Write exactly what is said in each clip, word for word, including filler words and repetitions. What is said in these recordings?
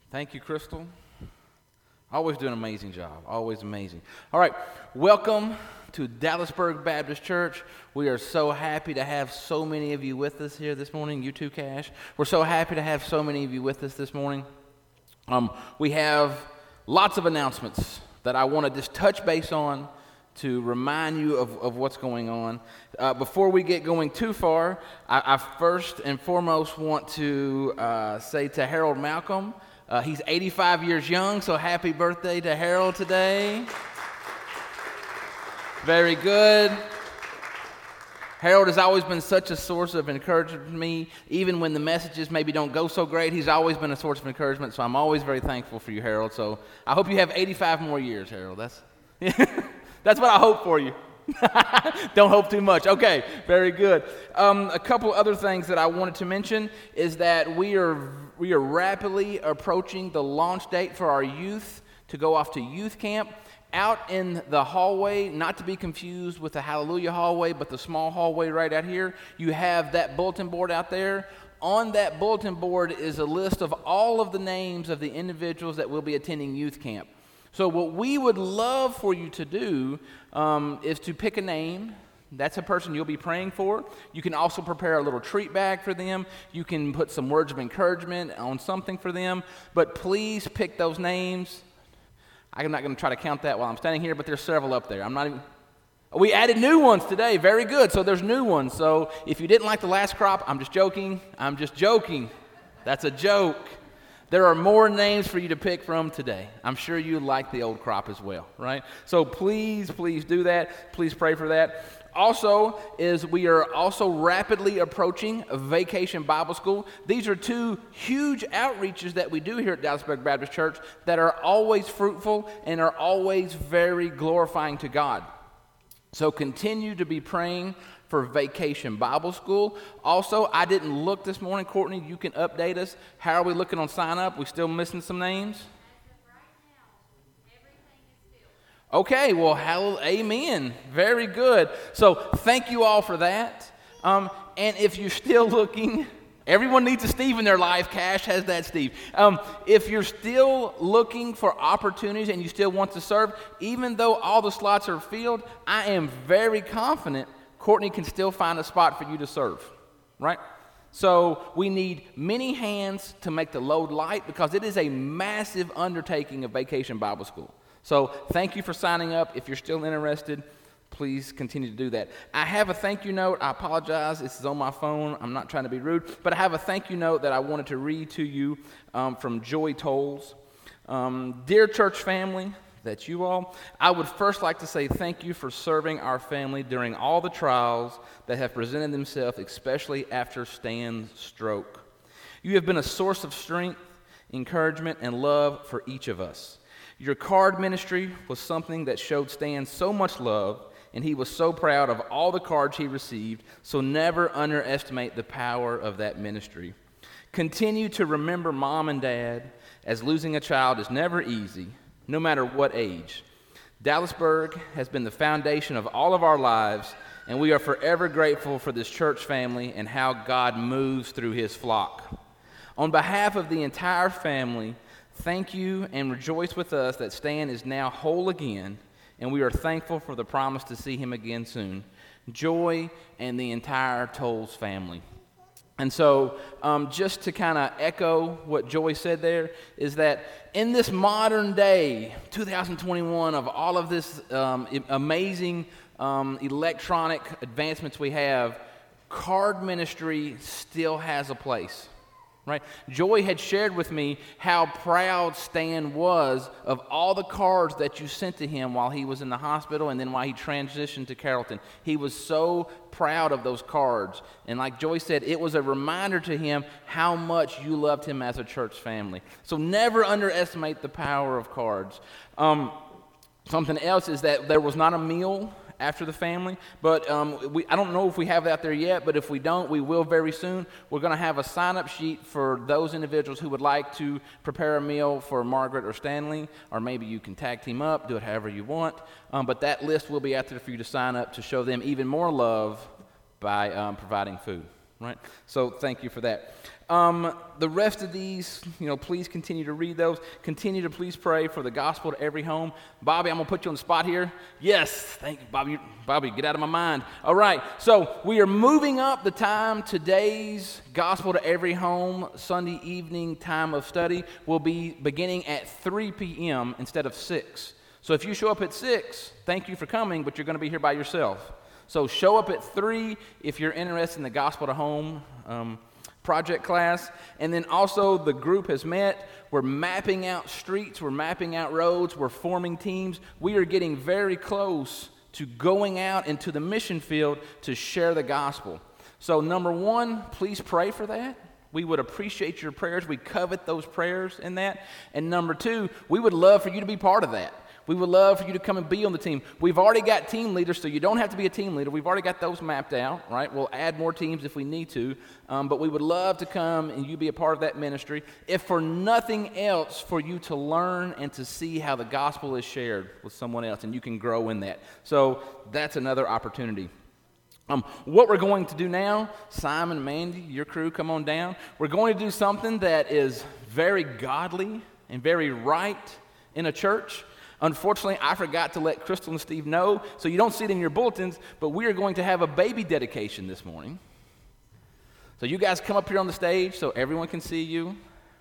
Thank you, Crystal. Always do an amazing job. Always amazing. All right, welcome to Dallasburg Baptist Church. We are so happy to have so many of you with us here this morning. You too, Cash. We're so happy to have so many of you with us this morning. Um, we have lots of announcements that I want to just touch base on to remind you of, of what's going on. Uh, before we get going too far, I, I first and foremost want to uh, say to Harold Malcolm, uh, he's eighty-five years young, so happy birthday to Harold today. Very good. Harold has always been such a source of encouragement to me, even when the messages maybe don't go so great. He's always been a source of encouragement, so I'm always very thankful for you, Harold. So I hope you have eighty-five more years, Harold. That's that's what I hope for you. Don't hope too much. Okay, very good. Um, a couple other things that I wanted to mention is that we are we are rapidly approaching the launch date for our youth to go off to youth camp. Out in the hallway, not to be confused with the Hallelujah hallway, but the small hallway right out here, you have that bulletin board out there. On that bulletin board is a list of all of the names of the individuals that will be attending youth camp. So what we would love for you to do um, is to pick a name. That's a person you'll be praying for. You can also prepare a little treat bag for them. You can put some words of encouragement on something for them. But please pick those names. I'm not going to try to count that while I'm standing here, but there's several up there. I'm not even. We added new ones today. Very good. So there's new ones. So if you didn't like the last crop, I'm just joking. I'm just joking. That's a joke. There are more names for you to pick from today. I'm sure you like the old crop as well, right? So please, please do that. Please pray for that. Also, is we are also rapidly approaching a Vacation Bible School. These are two huge outreaches that we do here at Dallasburg Baptist Church that are always fruitful and are always very glorifying to God. So continue to be praying for Vacation Bible School. Also, I didn't look this morning. Courtney, you can update us. How are we looking on sign up? We still missing some names? Okay, well, hallelujah, amen. Very good. So thank you all for that. Um, and if you're still looking, everyone needs a Steve in their life. Cash has that Steve. Um, if you're still looking for opportunities and you still want to serve, even though all the slots are filled, I am very confident Courtney can still find a spot for you to serve, right? So we need many hands to make the load light because it is a massive undertaking of Vacation Bible School. So thank you for signing up. If you're still interested, please continue to do that. I have a thank you note. I apologize. This is on my phone. I'm not trying to be rude. But I have a thank you note that I wanted to read to you um, from Joy Tolles. Um, Dear church family, that's you all, I would first like to say thank you for serving our family during all the trials that have presented themselves, especially after Stan's stroke. You have been a source of strength, encouragement, and love for each of us. Your card ministry was something that showed Stan so much love, and he was so proud of all the cards he received, so never underestimate the power of that ministry. Continue to remember Mom and Dad, as losing a child is never easy, no matter what age. Dallasburg has been the foundation of all of our lives, and we are forever grateful for this church family and how God moves through his flock. On behalf of the entire family, thank you and rejoice with us that Stan is now whole again, and we are thankful for the promise to see him again soon. Joy and the entire Tolles family. And so um, just to kind of echo what Joy said there is that in this modern day, two thousand twenty-one, of all of this um, amazing um, electronic advancements we have, card ministry still has a place. Right? Joy had shared with me how proud Stan was of all the cards that you sent to him while he was in the hospital and then while he transitioned to Carrollton. He was so proud of those cards. And like Joy said, it was a reminder to him how much you loved him as a church family. So never underestimate the power of cards. Um, something else is that there was not a meal after the family, but um, we, I don't know if we have that there yet, but if we don't, we will very soon. We're going to have a sign-up sheet for those individuals who would like to prepare a meal for Margaret or Stanley, or maybe you can tag team up, do it however you want, um, but that list will be out there for you to sign up to show them even more love by um, providing food. right? So thank you for that. Um, the rest of these, you know, please continue to read those. Continue to please pray for the gospel to every home. Bobby, I'm going to put you on the spot here. Yes, thank you, Bobby. Bobby, get out of my mind. All right, so we are moving up the time. Today's gospel to every home Sunday evening time of study will be beginning at three p.m. instead of six. So if you show up at six, thank you for coming, but you're going to be here by yourself. So show up at three if you're interested in the gospel to home um, project class. And then also the group has met. We're mapping out streets. We're mapping out roads. We're forming teams. We are getting very close to going out into the mission field to share the gospel. So number one, please pray for that. We would appreciate your prayers. We covet those prayers in that. And number two, we would love for you to be part of that. We would love for you to come and be on the team. We've already got team leaders, so you don't have to be a team leader. We've already got those mapped out, right? We'll add more teams if we need to, um, but we would love to come and you be a part of that ministry, if for nothing else, for you to learn and to see how the gospel is shared with someone else, and you can grow in that. So that's another opportunity. Um, what we're going to do now, Simon, Mandy, your crew, come on down. We're going to do something that is very godly and very right in a church. Unfortunately, I forgot to let Crystal and Steve know, so you don't see it in your bulletins, but we are going to have a baby dedication this morning. So you guys come up here on the stage so everyone can see you.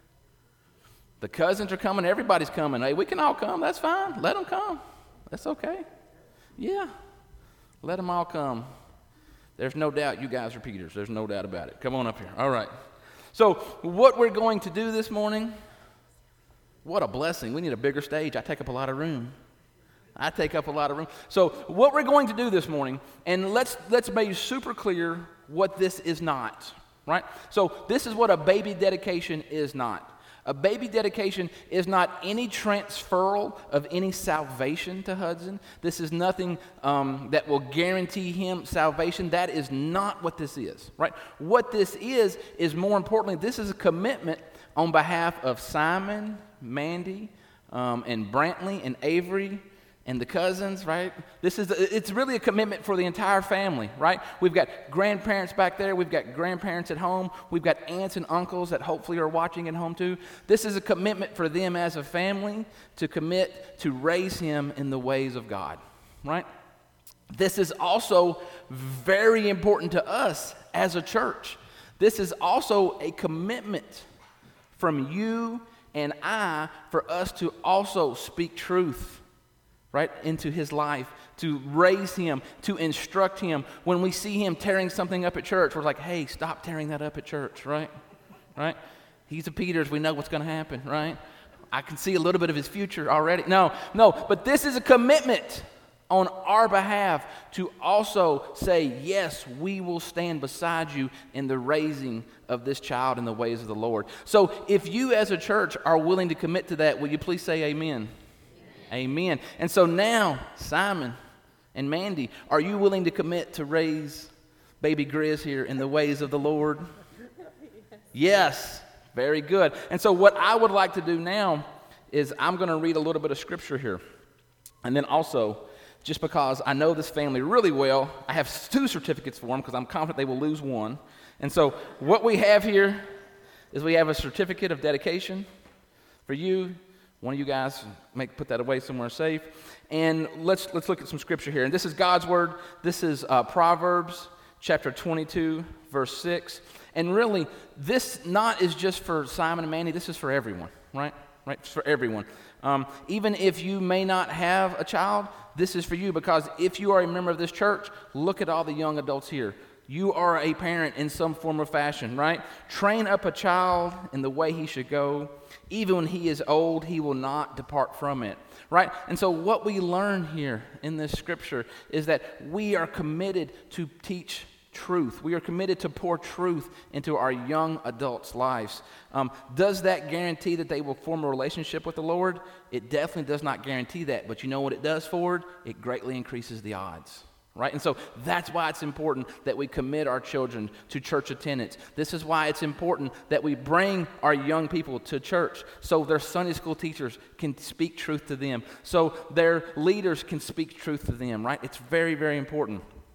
The cousins are coming. Everybody's coming. Hey, we can all come. That's fine. Let them come. That's okay. Yeah. Let them all come. There's no doubt you guys are Peters. There's no doubt about it. Come on up here. All right. So what we're going to do this morning, what a blessing. We need a bigger stage. I take up a lot of room. I take up a lot of room. So what we're going to do this morning, and let's let's make super clear what this is not, right? So this is what a baby dedication is not. A baby dedication is not any transferal of any salvation to Hudson. This is nothing um, that will guarantee him salvation. That is not what this is, right? What this is, is more importantly, this is a commitment on behalf of Simon, Mandy, um, and Brantley, and Avery, and the cousins, right? This is a, it's really a commitment for the entire family, right? We've got grandparents back there. We've got grandparents at home. We've got aunts and uncles that hopefully are watching at home too. This is a commitment for them as a family to commit to raise him in the ways of God, right? This is also very important to us as a church. This is also a commitment from you and I for us to also speak truth, right, into his life, to raise him, to instruct him. When we see him tearing something up at church, we're like, hey, stop tearing that up at church, right? Right? He's a Peters. We know what's going to happen, right? I can see a little bit of his future already. No, no, but this is a commitment on our behalf to also say, yes, we will stand beside you in the raising of this child in the ways of the Lord. So if you as a church are willing to commit to that, will you please say amen? Amen. And so now, Simon and Mandy, are you willing to commit to raise baby Grizz here in the ways of the Lord? Yes. Very good. And so what I would like to do now is I'm going to read a little bit of scripture here. And then also, just because I know this family really well, I have two certificates for them because I'm confident they will lose one. And so what we have here is we have a certificate of dedication for you. One of you guys make put that away somewhere safe. And let's let's look at some scripture here. And this is God's word. This is uh, Proverbs chapter twenty-two, verse six. And really, this not is just for Simon and Mandy. This is for everyone, right? Right? It's for everyone. Um, even if you may not have a child, this is for you, because if you are a member of this church, look at all the young adults here. You are a parent in some form or fashion, right? Train up a child in the way he should go. Even when he is old, he will not depart from it, right? And so what we learn here in this scripture is that we are committed to teach truth. We are committed to pour truth into our young adults' lives. Um, does that guarantee that they will form a relationship with the Lord? It definitely does not guarantee that. But you know what it does for it? It greatly increases the odds. Right? And so that's why it's important that we commit our children to church attendance. This is why it's important that we bring our young people to church so their Sunday school teachers can speak truth to them, so their leaders can speak truth to them, right? It's very, very important.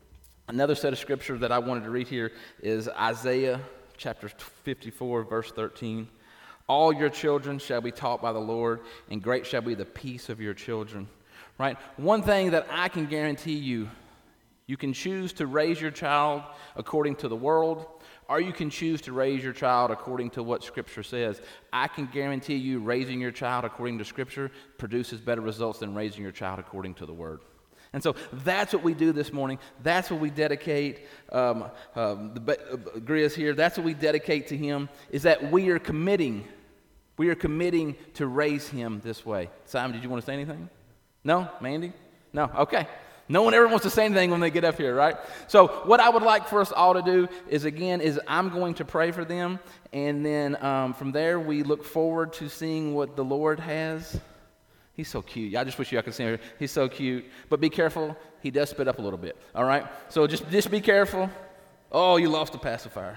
Another set of scripture that I wanted to read here is Isaiah chapter fifty-four, verse thirteen. All your children shall be taught by the Lord, and great shall be the peace of your children. Right? One thing that I can guarantee you, you can choose to raise your child according to the world, or you can choose to raise your child according to what Scripture says. I can guarantee you raising your child according to Scripture produces better results than raising your child according to the Word. And so that's what we do this morning. That's what we dedicate. Um, um, the uh, Gria's here. That's what we dedicate to him, is that we are committing. We are committing to raise him this way. Simon, did you want to say anything? No? Mandy? No? Okay. No one ever wants to say anything when they get up here, right? So what I would like for us all to do is, again, is I'm going to pray for them. And then um, from there, we look forward to seeing what the Lord has. He's so cute. I just wish you could see him. He's so cute. But be careful. He does spit up a little bit, all right? So just, just be careful. Oh, you lost the pacifier.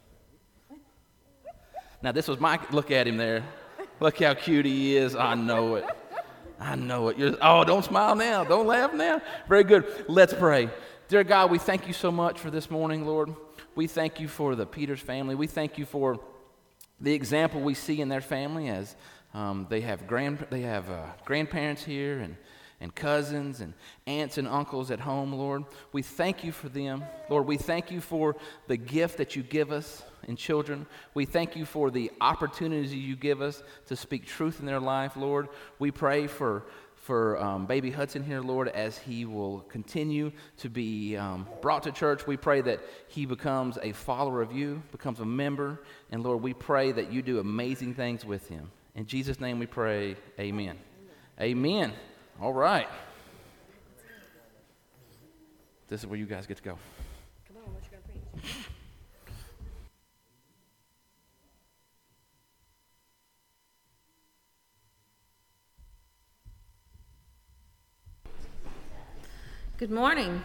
Now, this was my look at him there. Look how cute he is. I know it. I know it. You're, oh, don't smile now. Don't laugh now. Very good. Let's pray. Dear God, we thank you so much for this morning, Lord. We thank you for the Peters family. We thank you for the example we see in their family as um, they have grand they have uh, grandparents here and and cousins and aunts and uncles at home, Lord. We thank you for them. Lord, we thank you for the gift that you give us in children. We thank you for the opportunities you give us to speak truth in their life, Lord. We pray for for um, baby Hudson here, Lord, as he will continue to be um, brought to church. We pray that he becomes a follower of you, becomes a member, and Lord, we pray that you do amazing things with him. In Jesus' name we pray, amen. Amen. Amen. All right. This is where you guys get to go. Come on, what you got to preach? Good morning.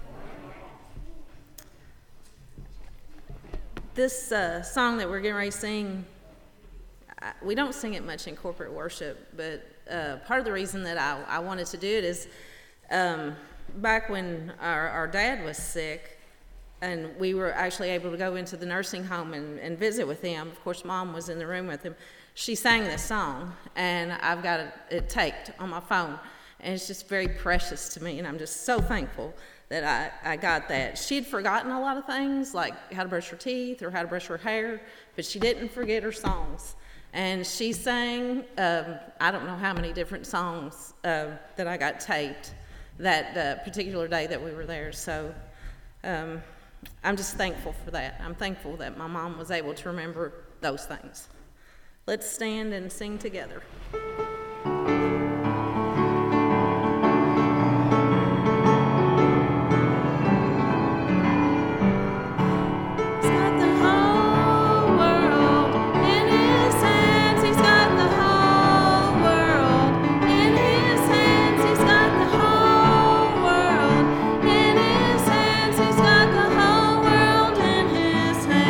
This uh, song that we're getting ready to sing, I, we don't sing it much in corporate worship, but uh, part of the reason that I, I wanted to do it is um, back when our, our dad was sick, and we were actually able to go into the nursing home and, and visit with him. Of course, Mom was in the room with him. She sang this song, and I've got it, it taped on my phone. And it's just very precious to me, and I'm just so thankful that I, I got that. She'd forgotten a lot of things, like how to brush her teeth or how to brush her hair, but she didn't forget her songs. And she sang, um, I don't know how many different songs uh, that I got taped that uh, particular day that we were there. So um, I'm just thankful for that. I'm thankful that my mom was able to remember those things. Let's stand and sing together.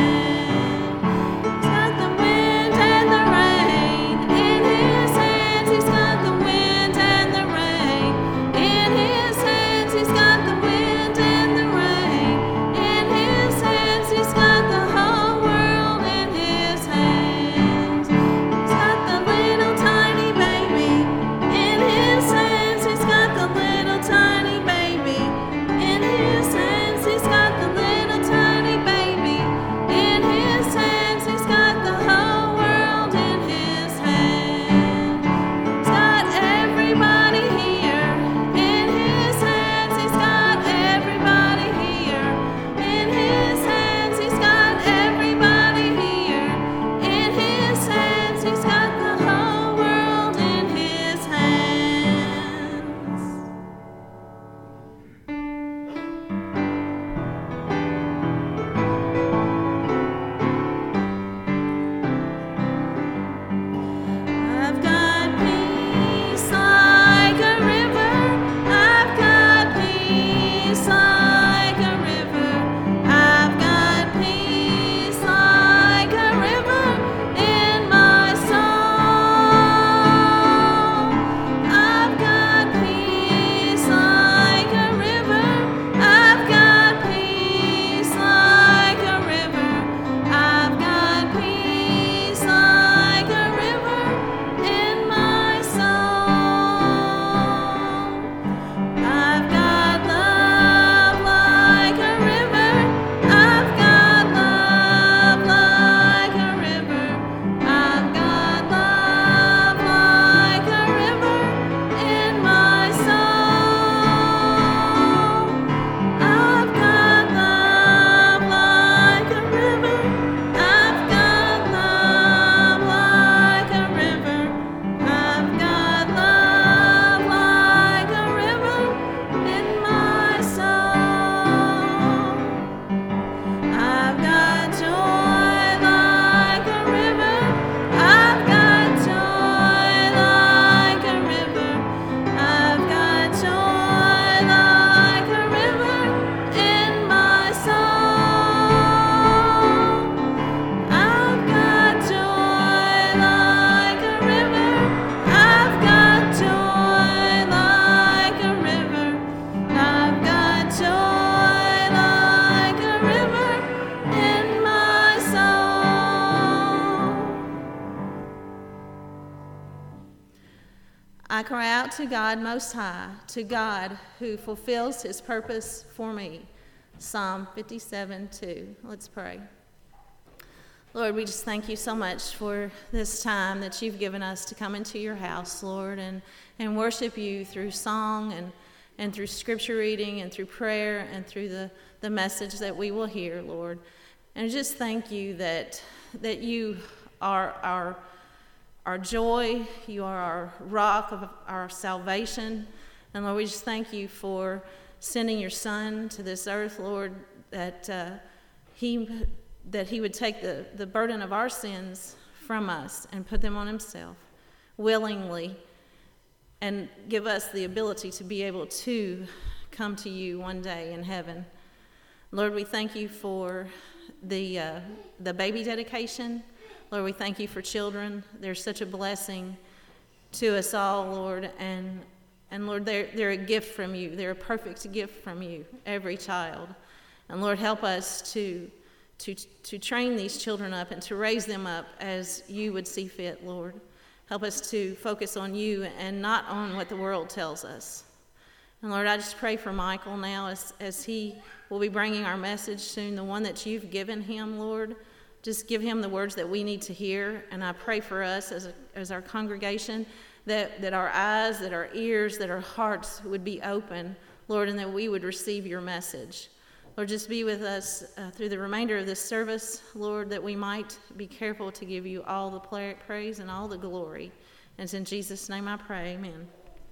He's got the wind and the rain in his hands. cry out to God Most High, to God who fulfills his purpose for me. Psalm fifty-seven two. Let's pray. Lord, we just thank you so much for this time that you've given us to come into your house, Lord, and, and worship you through song and, and through scripture reading and through prayer and through the, the message that we will hear, Lord. And just thank you that that you are our our joy, you are our rock of our salvation. And Lord, we just thank you for sending your Son to this earth, Lord, that uh, he that he would take the, the burden of our sins from us and put them on himself willingly, and give us the ability to be able to come to you one day in heaven. Lord, we thank you for the uh, the baby dedication. Lord, we thank you for children. They're such a blessing to us all, Lord. And and Lord, they're, they're a gift from you. They're a perfect gift from you, every child. And Lord, help us to, to, to train these children up and to raise them up as you would see fit, Lord. Help us to focus on you and not on what the world tells us. And Lord, I just pray for Michael now as, as he will be bringing our message soon, the one that you've given him, Lord. Just give him the words that we need to hear. And I pray for us as, a, as our congregation that, that our eyes, that our ears, that our hearts would be open, Lord, and that we would receive your message. Lord, just be with us uh, through the remainder of this service, Lord, that we might be careful to give you all the praise and all the glory. And it's in Jesus' name I pray, amen.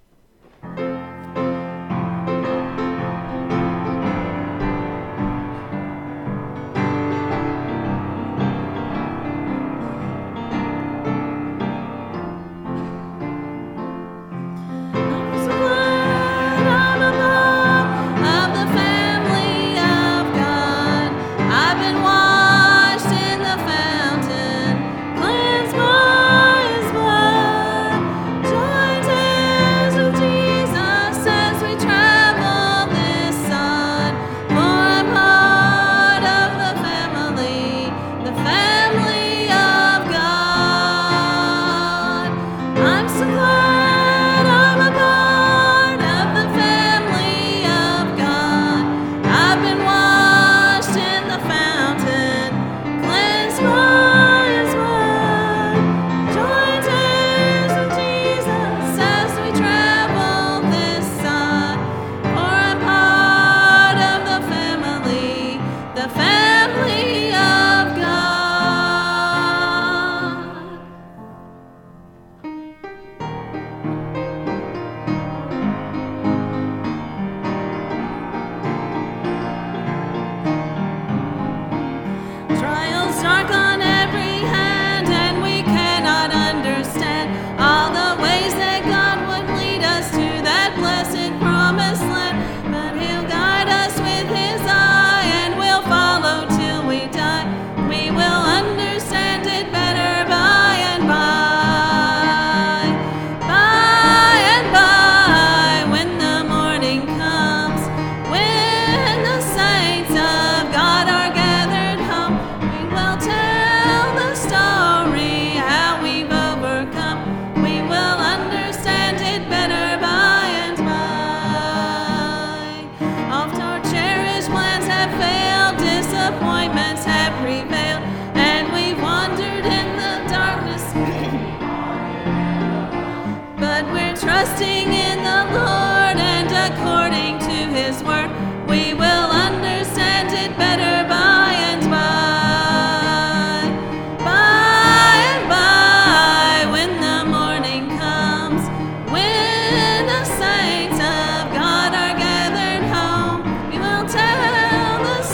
Trusting in the Lord and according to his word, we will understand it better by and by. By and by, when the morning comes, when the saints of God are gathered home, we will tell the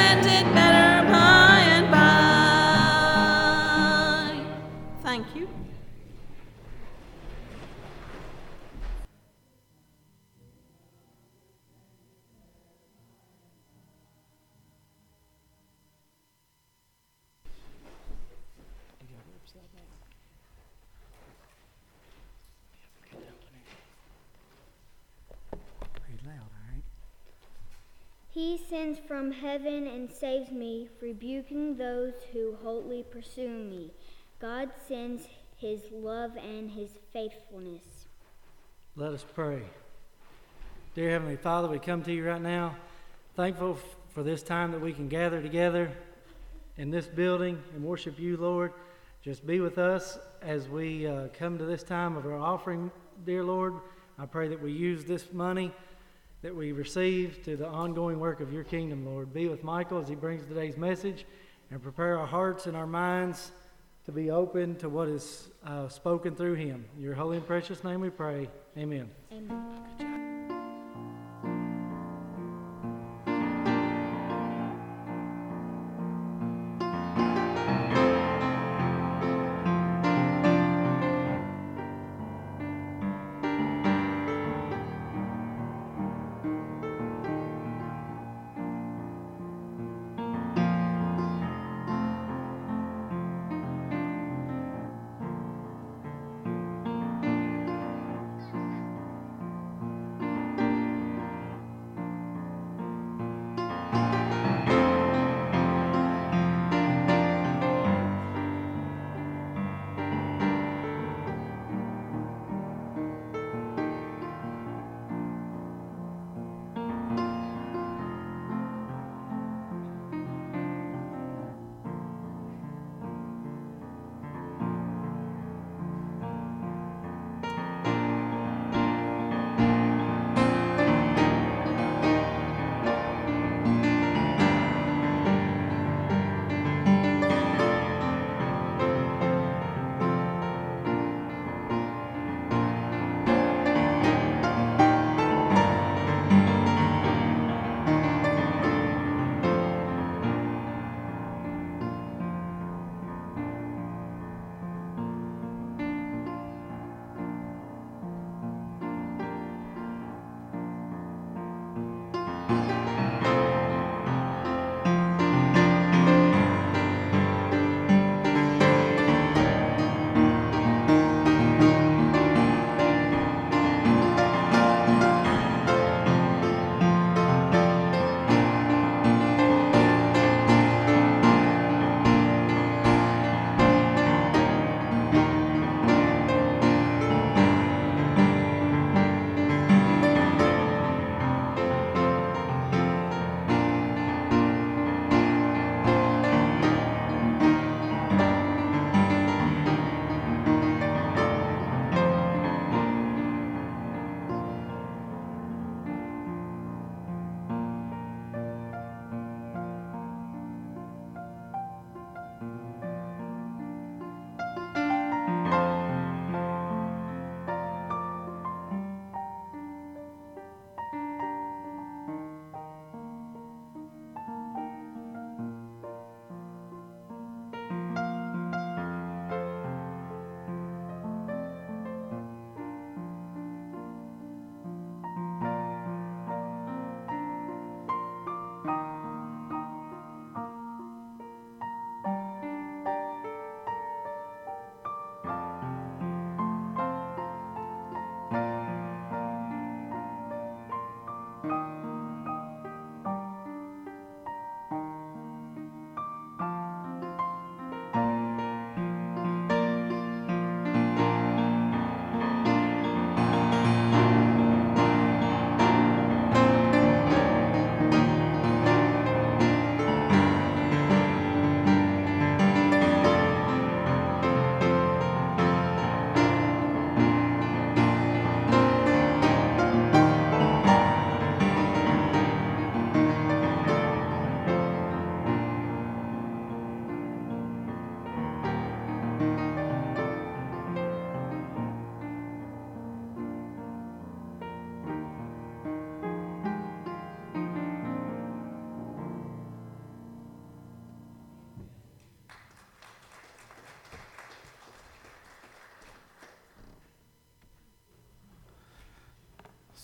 understand it better by and by. Thank you. He sends from heaven and saves me, rebuking those who hotly pursue me. God sends his love and his faithfulness. Let us pray. Dear Heavenly Father, we come to you right now, thankful f- for this time that we can gather together in this building and worship you, Lord. Just be with us as we uh, come to this time of our offering, dear Lord. I pray that we use this money that we receive to the ongoing work of your kingdom, Lord. Be with Michael as he brings today's message, and prepare our hearts and our minds to be open to what is uh, spoken through him. In your holy and precious name we pray. Amen. Amen.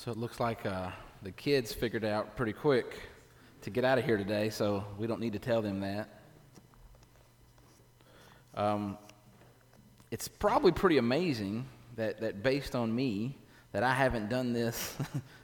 So it looks like uh, the kids figured out pretty quick to get out of here today, so we don't need to tell them that. Um, it's probably pretty amazing that, that based on me, that I haven't done this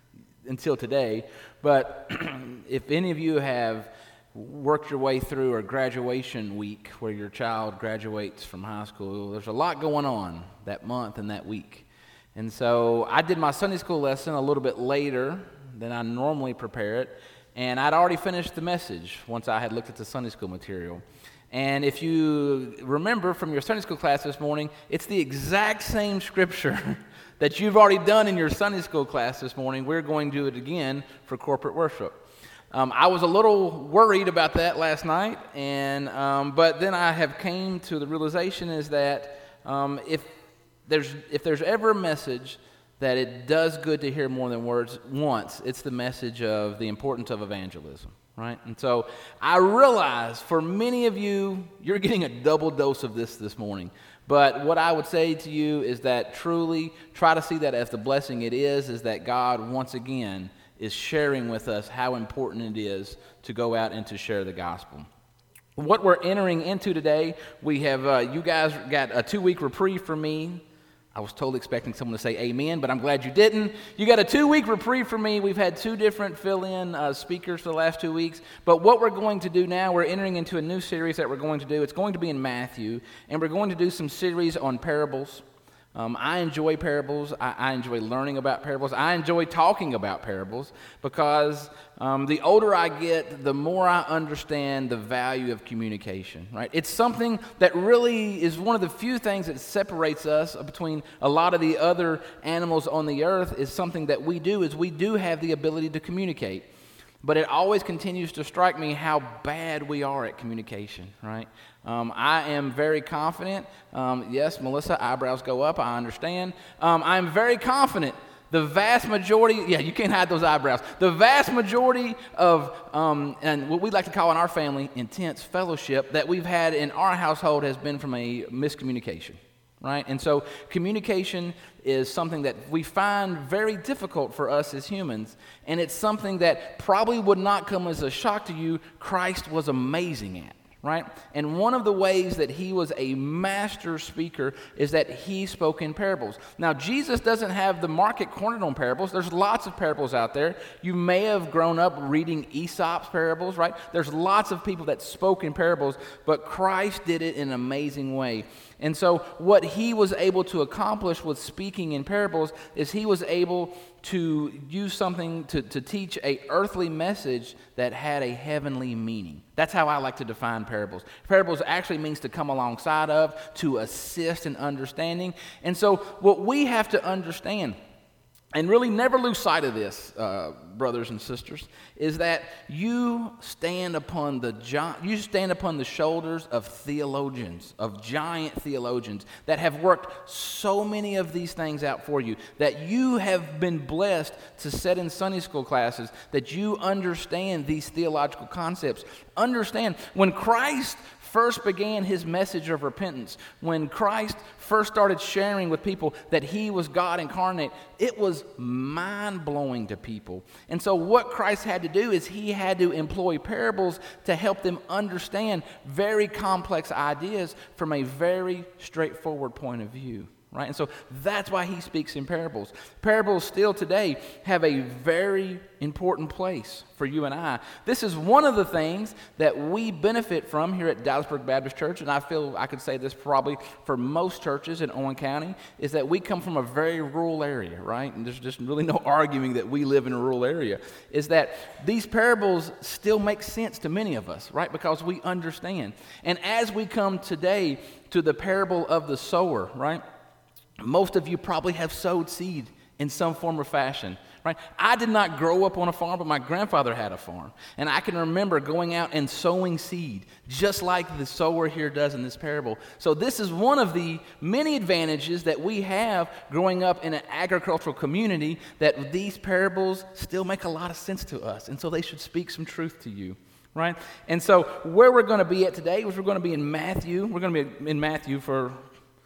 until today, but if any of you have worked your way through a graduation week where your child graduates from high school, there's a lot going on that month and that week. And so I did my Sunday school lesson a little bit later than I normally prepare it, and I'd already finished the message once I had looked at the Sunday school material. And if you remember from your Sunday school class this morning, it's the exact same scripture that you've already done in your Sunday school class this morning. We're going to do it again for corporate worship. Um, I was a little worried about that last night, and um, but then I have came to the realization is that um, if there's if there's ever a message that it does good to hear more than words once, it's the message of the importance of evangelism, right? And so I realize for many of you, you're getting a double dose of this this morning. But what I would say to you is that truly try to see that as the blessing it is, is that God once again is sharing with us how important it is to go out and to share the gospel. What we're entering into today, we have, uh, you guys got a two-week reprieve from me. I was totally expecting someone to say amen, but I'm glad you didn't. You got a two-week reprieve from me. We've had two different fill-in uh, speakers for the last two weeks. But what we're going to do now, we're entering into a new series that we're going to do. It's going to be in Matthew, and we're going to do some series on parables. Um, I enjoy parables. I, I enjoy learning about parables. I enjoy talking about parables because um, the older I get, the more I understand the value of communication, right? It's something that really is one of the few things that separates us between a lot of the other animals on the earth is something that we do is we do have the ability to communicate. But it always continues to strike me how bad we are at communication, right? Um, I am very confident. Um, yes, Melissa, eyebrows go up. I understand. Um, I'm very confident. The vast majority, yeah, you can't hide those eyebrows. The vast majority of, um, and what we like to call in our family, intense fellowship that we've had in our household has been from a miscommunication. Right? And so communication is something that we find very difficult for us as humans, and it's something that probably would not come as a shock to you. Christ was amazing at, right? And one of the ways that he was a master speaker is that he spoke in parables. Now, Jesus doesn't have the market cornered on parables. There's lots of parables out there. You may have grown up reading Aesop's parables, right? There's lots of people that spoke in parables, but Christ did it in an amazing way. And so what he was able to accomplish with speaking in parables is he was able to use something to, to teach a earthly message that had a heavenly meaning. That's how I like to define parables. Parables actually means to come alongside of, to assist in understanding. And so what we have to understand, and really never lose sight of this, uh, brothers and sisters, is that you stand upon the gi- you stand upon the shoulders of theologians, of giant theologians that have worked so many of these things out for you, that you have been blessed to sit in Sunday school classes, that you understand these theological concepts. Understand, when Christ first began his message of repentance, when Christ first started sharing with people that he was God incarnate, it was mind-blowing to people. And so what Christ had to do is he had to employ parables to help them understand very complex ideas from a very straightforward point of view. Right? And so that's why he speaks in parables. Parables still today have a very important place for you and I. This is one of the things that we benefit from here at Dallasburg Baptist Church, and I feel I could say this probably for most churches in Owen County, is that we come from a very rural area, right? And there's just really no arguing that we live in a rural area, is that these parables still make sense to many of us, right? Because we understand. And as we come today to the parable of the sower, right? Most of you probably have sowed seed in some form or fashion, right? I did not grow up on a farm, but my grandfather had a farm. And I can remember going out and sowing seed, just like the sower here does in this parable. So this is one of the many advantages that we have growing up in an agricultural community, that these parables still make a lot of sense to us. And so they should speak some truth to you. Right? And so where we're going to be at today is we're going to be in Matthew. We're going to be in Matthew for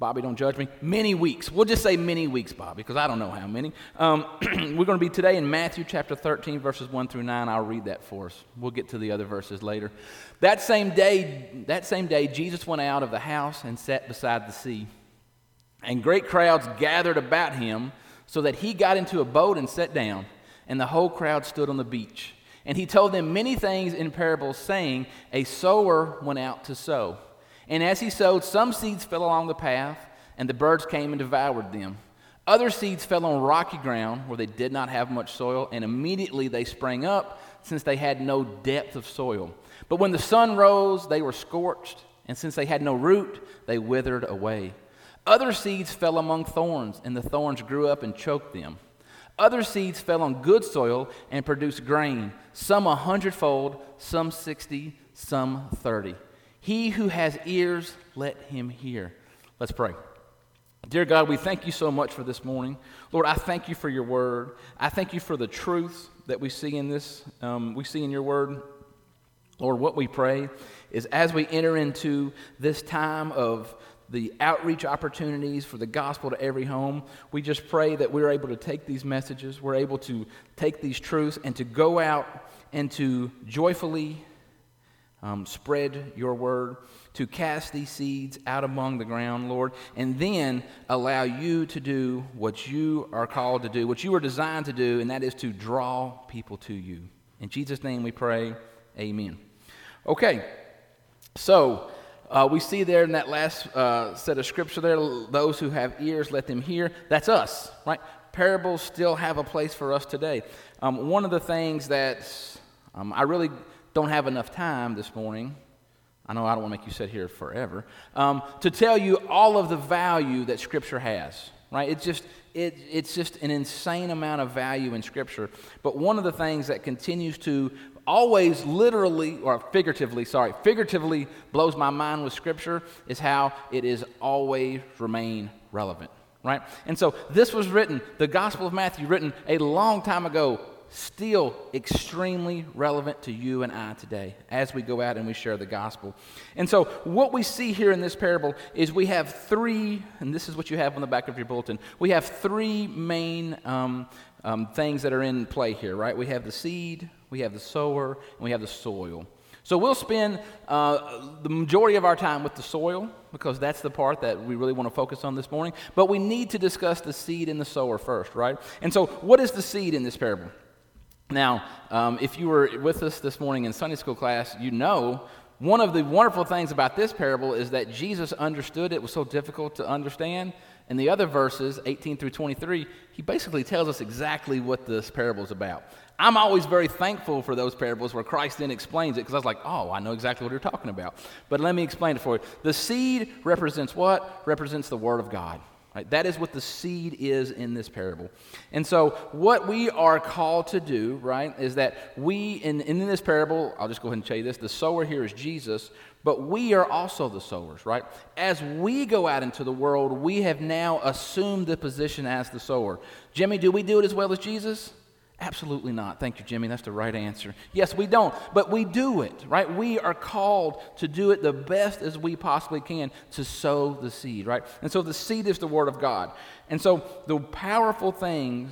Bobby, don't judge me. Many weeks. We'll just say many weeks, Bobby, because I don't know how many. Um, we're going to be today in Matthew chapter thirteen, verses one through nine. I'll read that for us. We'll get to the other verses later. That same day, that same day, Jesus went out of the house and sat beside the sea. And great crowds gathered about him, so that he got into a boat and sat down, and the whole crowd stood on the beach. And he told them many things in parables, saying, a sower went out to sow. And as he sowed, some seeds fell along the path, and the birds came and devoured them. Other seeds fell on rocky ground, where they did not have much soil, and immediately they sprang up, since they had no depth of soil. But when the sun rose, they were scorched, and since they had no root, they withered away. Other seeds fell among thorns, and the thorns grew up and choked them. Other seeds fell on good soil and produced grain, some a hundredfold, some sixty, some thirty. He who has ears, let him hear. Let's pray. Dear God, we thank you so much for this morning. Lord, I thank you for your word. I thank you for the truth that we see in this, um, we see in your word. Lord, what we pray is as we enter into this time of the outreach opportunities for the gospel to every home, we just pray that we're able to take these messages, we're able to take these truths and to go out and to joyfully um, spread your word, to cast these seeds out among the ground, Lord, and then allow you to do what you are called to do, what you were designed to do, and that is to draw people to you. In Jesus' name we pray, amen. Okay, so Uh, we see there in that last uh, set of scripture there, those who have ears, let them hear. That's us, right? Parables still have a place for us today. Um, one of the things that um, I really don't have enough time this morning, I know I don't want to make you sit here forever, um, to tell you all of the value that Scripture has, right? It's just, it, it's just an insane amount of value in Scripture. But one of the things that continues to always literally, or figuratively, sorry, figuratively blows my mind with Scripture is how it is always remain relevant, right? And so this was written, the Gospel of Matthew, written a long time ago, still extremely relevant to you and I today as we go out and we share the gospel. And so what we see here in this parable is we have three, and this is what you have on the back of your bulletin, we have three main um, um, things that are in play here, right? We have the seed, we have the sower, and we have the soil. So we'll spend uh, the majority of our time with the soil because that's the part that we really want to focus on this morning. But we need to discuss the seed and the sower first, right? And so what is the seed in this parable? Now, um, if you were with us this morning in Sunday school class, you know one of the wonderful things about this parable is that Jesus understood it was so difficult to understand. In the other verses, eighteen through twenty-three, he basically tells us exactly what this parable is about. I'm always very thankful for those parables where Christ then explains it because I was like, oh, I know exactly what you're talking about. But let me explain it for you. The seed represents what? Represents the Word of God. Right? That is what the seed is in this parable. And so what we are called to do, right, is that we, in, in this parable, I'll just go ahead and tell you this, the sower here is Jesus, but we are also the sowers, right? As we go out into the world, we have now assumed the position as the sower. Jimmy, do we do it as well as Jesus? Absolutely not. Thank you, Jimmy. That's the right answer. Yes, we don't, but we do it, right? We are called to do it the best as we possibly can to sow the seed, right? And so the seed is the Word of God. And so the powerful thing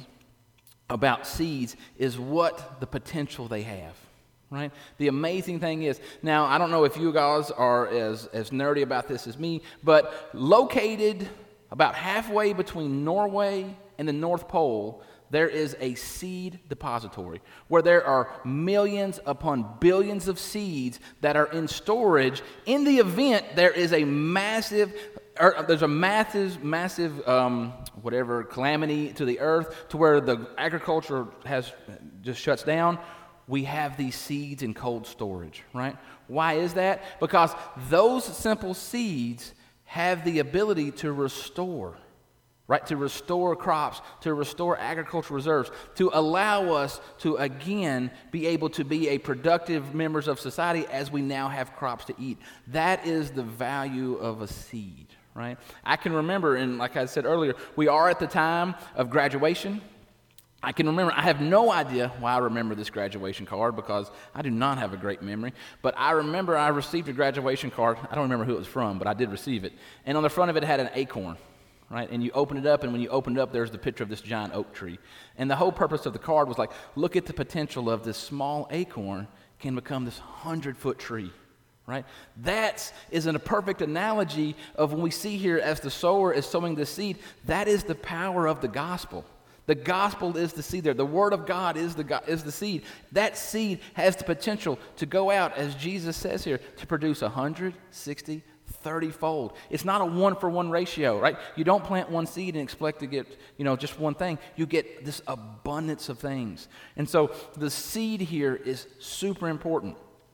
about seeds is what the potential they have, right? The amazing thing is, now, I don't know if you guys are as, as nerdy about this as me, but located about halfway between Norway and the North Pole, there is a seed depository where there are millions upon billions of seeds that are in storage in the event there is a massive, or there's a massive, massive, um, whatever, calamity to the earth to where the agriculture has just shuts down. We have these seeds in cold storage, right? Why is that? Because those simple seeds have the ability to restore, right, to restore crops, to restore agricultural reserves, to allow us to, again, be able to be a productive members of society as we now have crops to eat. That is the value of a seed, right? I can remember, and like I said earlier, we are at the time of graduation. I can remember, I have no idea why I remember this graduation card because I do not have a great memory, but I remember I received a graduation card. I don't remember who it was from, but I did receive it. And on the front of it, it had an acorn, right? And you open it up, and when you opened it up, there's the picture of this giant oak tree. And the whole purpose of the card was like, look at the potential of this small acorn can become this hundred-foot tree. Right? That is a perfect analogy of when we see here as the sower is sowing the seed, that is the power of the gospel. The gospel is the seed there. The word of God is the, is the seed. That seed has the potential to go out, as Jesus says here, to produce one hundred, sixty, thirty-fold. It's not a one-for-one ratio, right? You don't plant one seed and expect to get, you know, just one thing. You get this abundance of things. And so the seed here is super important.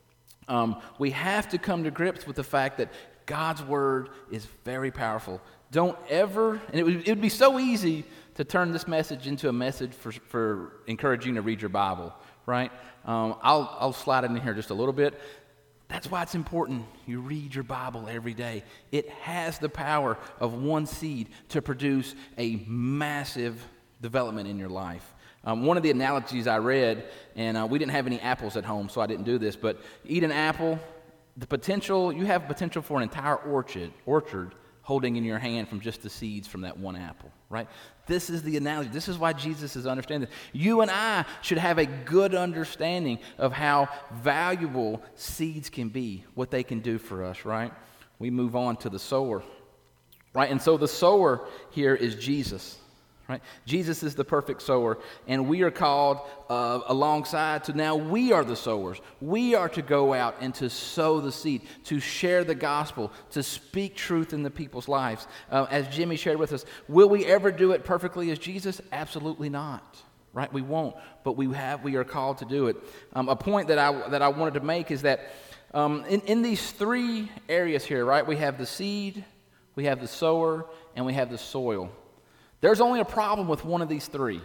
Um, we have to come to grips with the fact that God's word is very powerful. Don't ever, and it would, it would be so easy to turn this message into a message for, for encouraging you to read your Bible, right? Um, I'll, I'll slide it in here just a little bit. That's why it's important you read your Bible every day. It has the power of one seed to produce a massive development in your life. Um, one of the analogies I read, and uh, we didn't have any apples at home, so I didn't do this, but eat an apple, the potential, you have potential for an entire orchard, orchard holding in your hand from just the seeds from that one apple, right? This is the analogy. This is why Jesus is understanding. You and I should have a good understanding of how valuable seeds can be, what they can do for us, right? We move on to the sower, right? And so the sower here is Jesus. Right? Jesus is the perfect sower, and we are called uh, alongside to now we are the sowers. We are to go out and to sow the seed, to share the gospel, to speak truth in the people's lives. Uh, as Jimmy shared with us, will we ever do it perfectly as Jesus? Absolutely not. Right? We won't, but we have. We are called to do it. Um, a point that I that I wanted to make is that um, in in these three areas here, right? We have the seed, we have the sower, and we have the soil. There's only a problem with one of these three.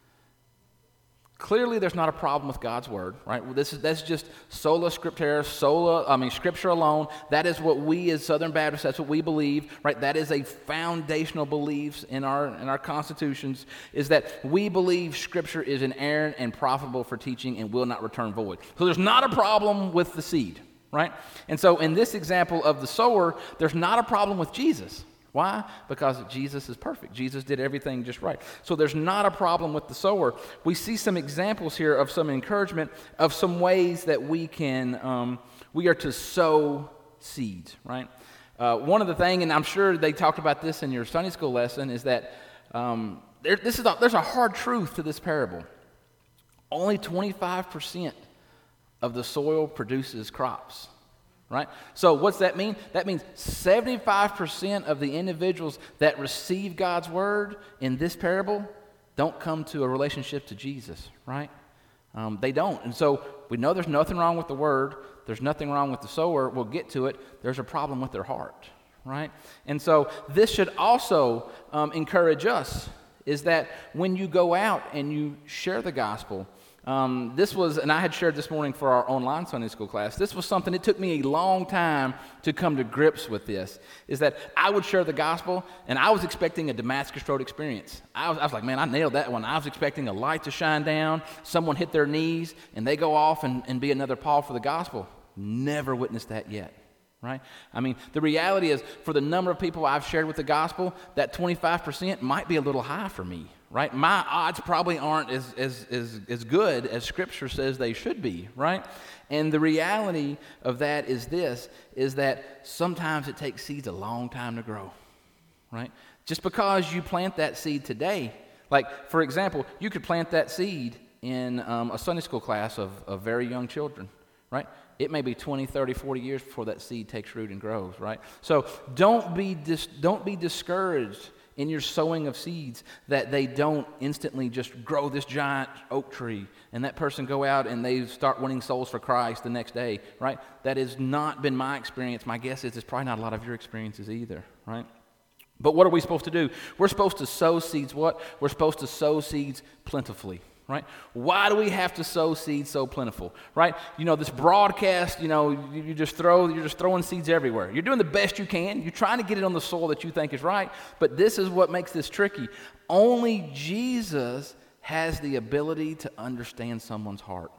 Clearly, there's not a problem with God's word, right? Well, this is that's just sola scriptura, sola. I mean, scripture alone. That is what we as Southern Baptists. That's what we believe, right? That is a foundational belief in our in our constitutions. Is that we believe Scripture is inerrant and profitable for teaching and will not return void. So there's not a problem with the seed, right? And so in this example of the sower, there's not a problem with Jesus. Why? Because Jesus is perfect. Jesus did everything just right. So there's not a problem with the sower. We see some examples here of some encouragement of some ways that we can, um, we are to sow seeds, right? Uh, one of the things, and I'm sure they talked about this in your Sunday school lesson, is that um, there, this is a, there's a hard truth to this parable. Only twenty-five percent of the soil produces crops. Right? So what's that mean? That means seventy-five percent of the individuals that receive God's word in this parable don't come to a relationship to Jesus, right? Um, they don't. And so we know there's nothing wrong with the word. There's nothing wrong with the sower. We'll get to it. There's a problem with their heart, right? And so this should also um, encourage us, is that when you go out and you share the gospel, Um, this was, and I had shared this morning for our online Sunday school class, this was something, it took me a long time to come to grips with this, is that I would share the gospel, and I was expecting a Damascus Road experience. I was, I was like, man, I nailed that one. I was expecting a light to shine down, someone hit their knees, and they go off and, and be another Paul for the gospel. Never witnessed that yet. Right? I mean, the reality is, for the number of people I've shared with the gospel, that twenty-five percent might be a little high for me, right? My odds probably aren't as, as, as, as good as Scripture says they should be, right? And the reality of that is this, is that sometimes it takes seeds a long time to grow, right? Just because you plant that seed today, like, for example, you could plant that seed in um, a Sunday school class of, of very young children, right? It may be twenty, thirty, forty years before that seed takes root and grows, right? So don't be dis- don't be discouraged in your sowing of seeds that they don't instantly just grow this giant oak tree and that person go out and they start winning souls for Christ the next day, right? That has not been my experience. My guess is it's probably not a lot of your experiences either, right? But what are we supposed to do? We're supposed to sow seeds what? We're supposed to sow seeds plentifully. Right? Why do we have to sow seeds so plentiful? Right? You know, this broadcast, you know, you, you just throw, you're just throwing seeds everywhere. You're doing the best you can. You're trying to get it on the soil that you think is right. But this is what makes this tricky. Only Jesus has the ability to understand someone's heart.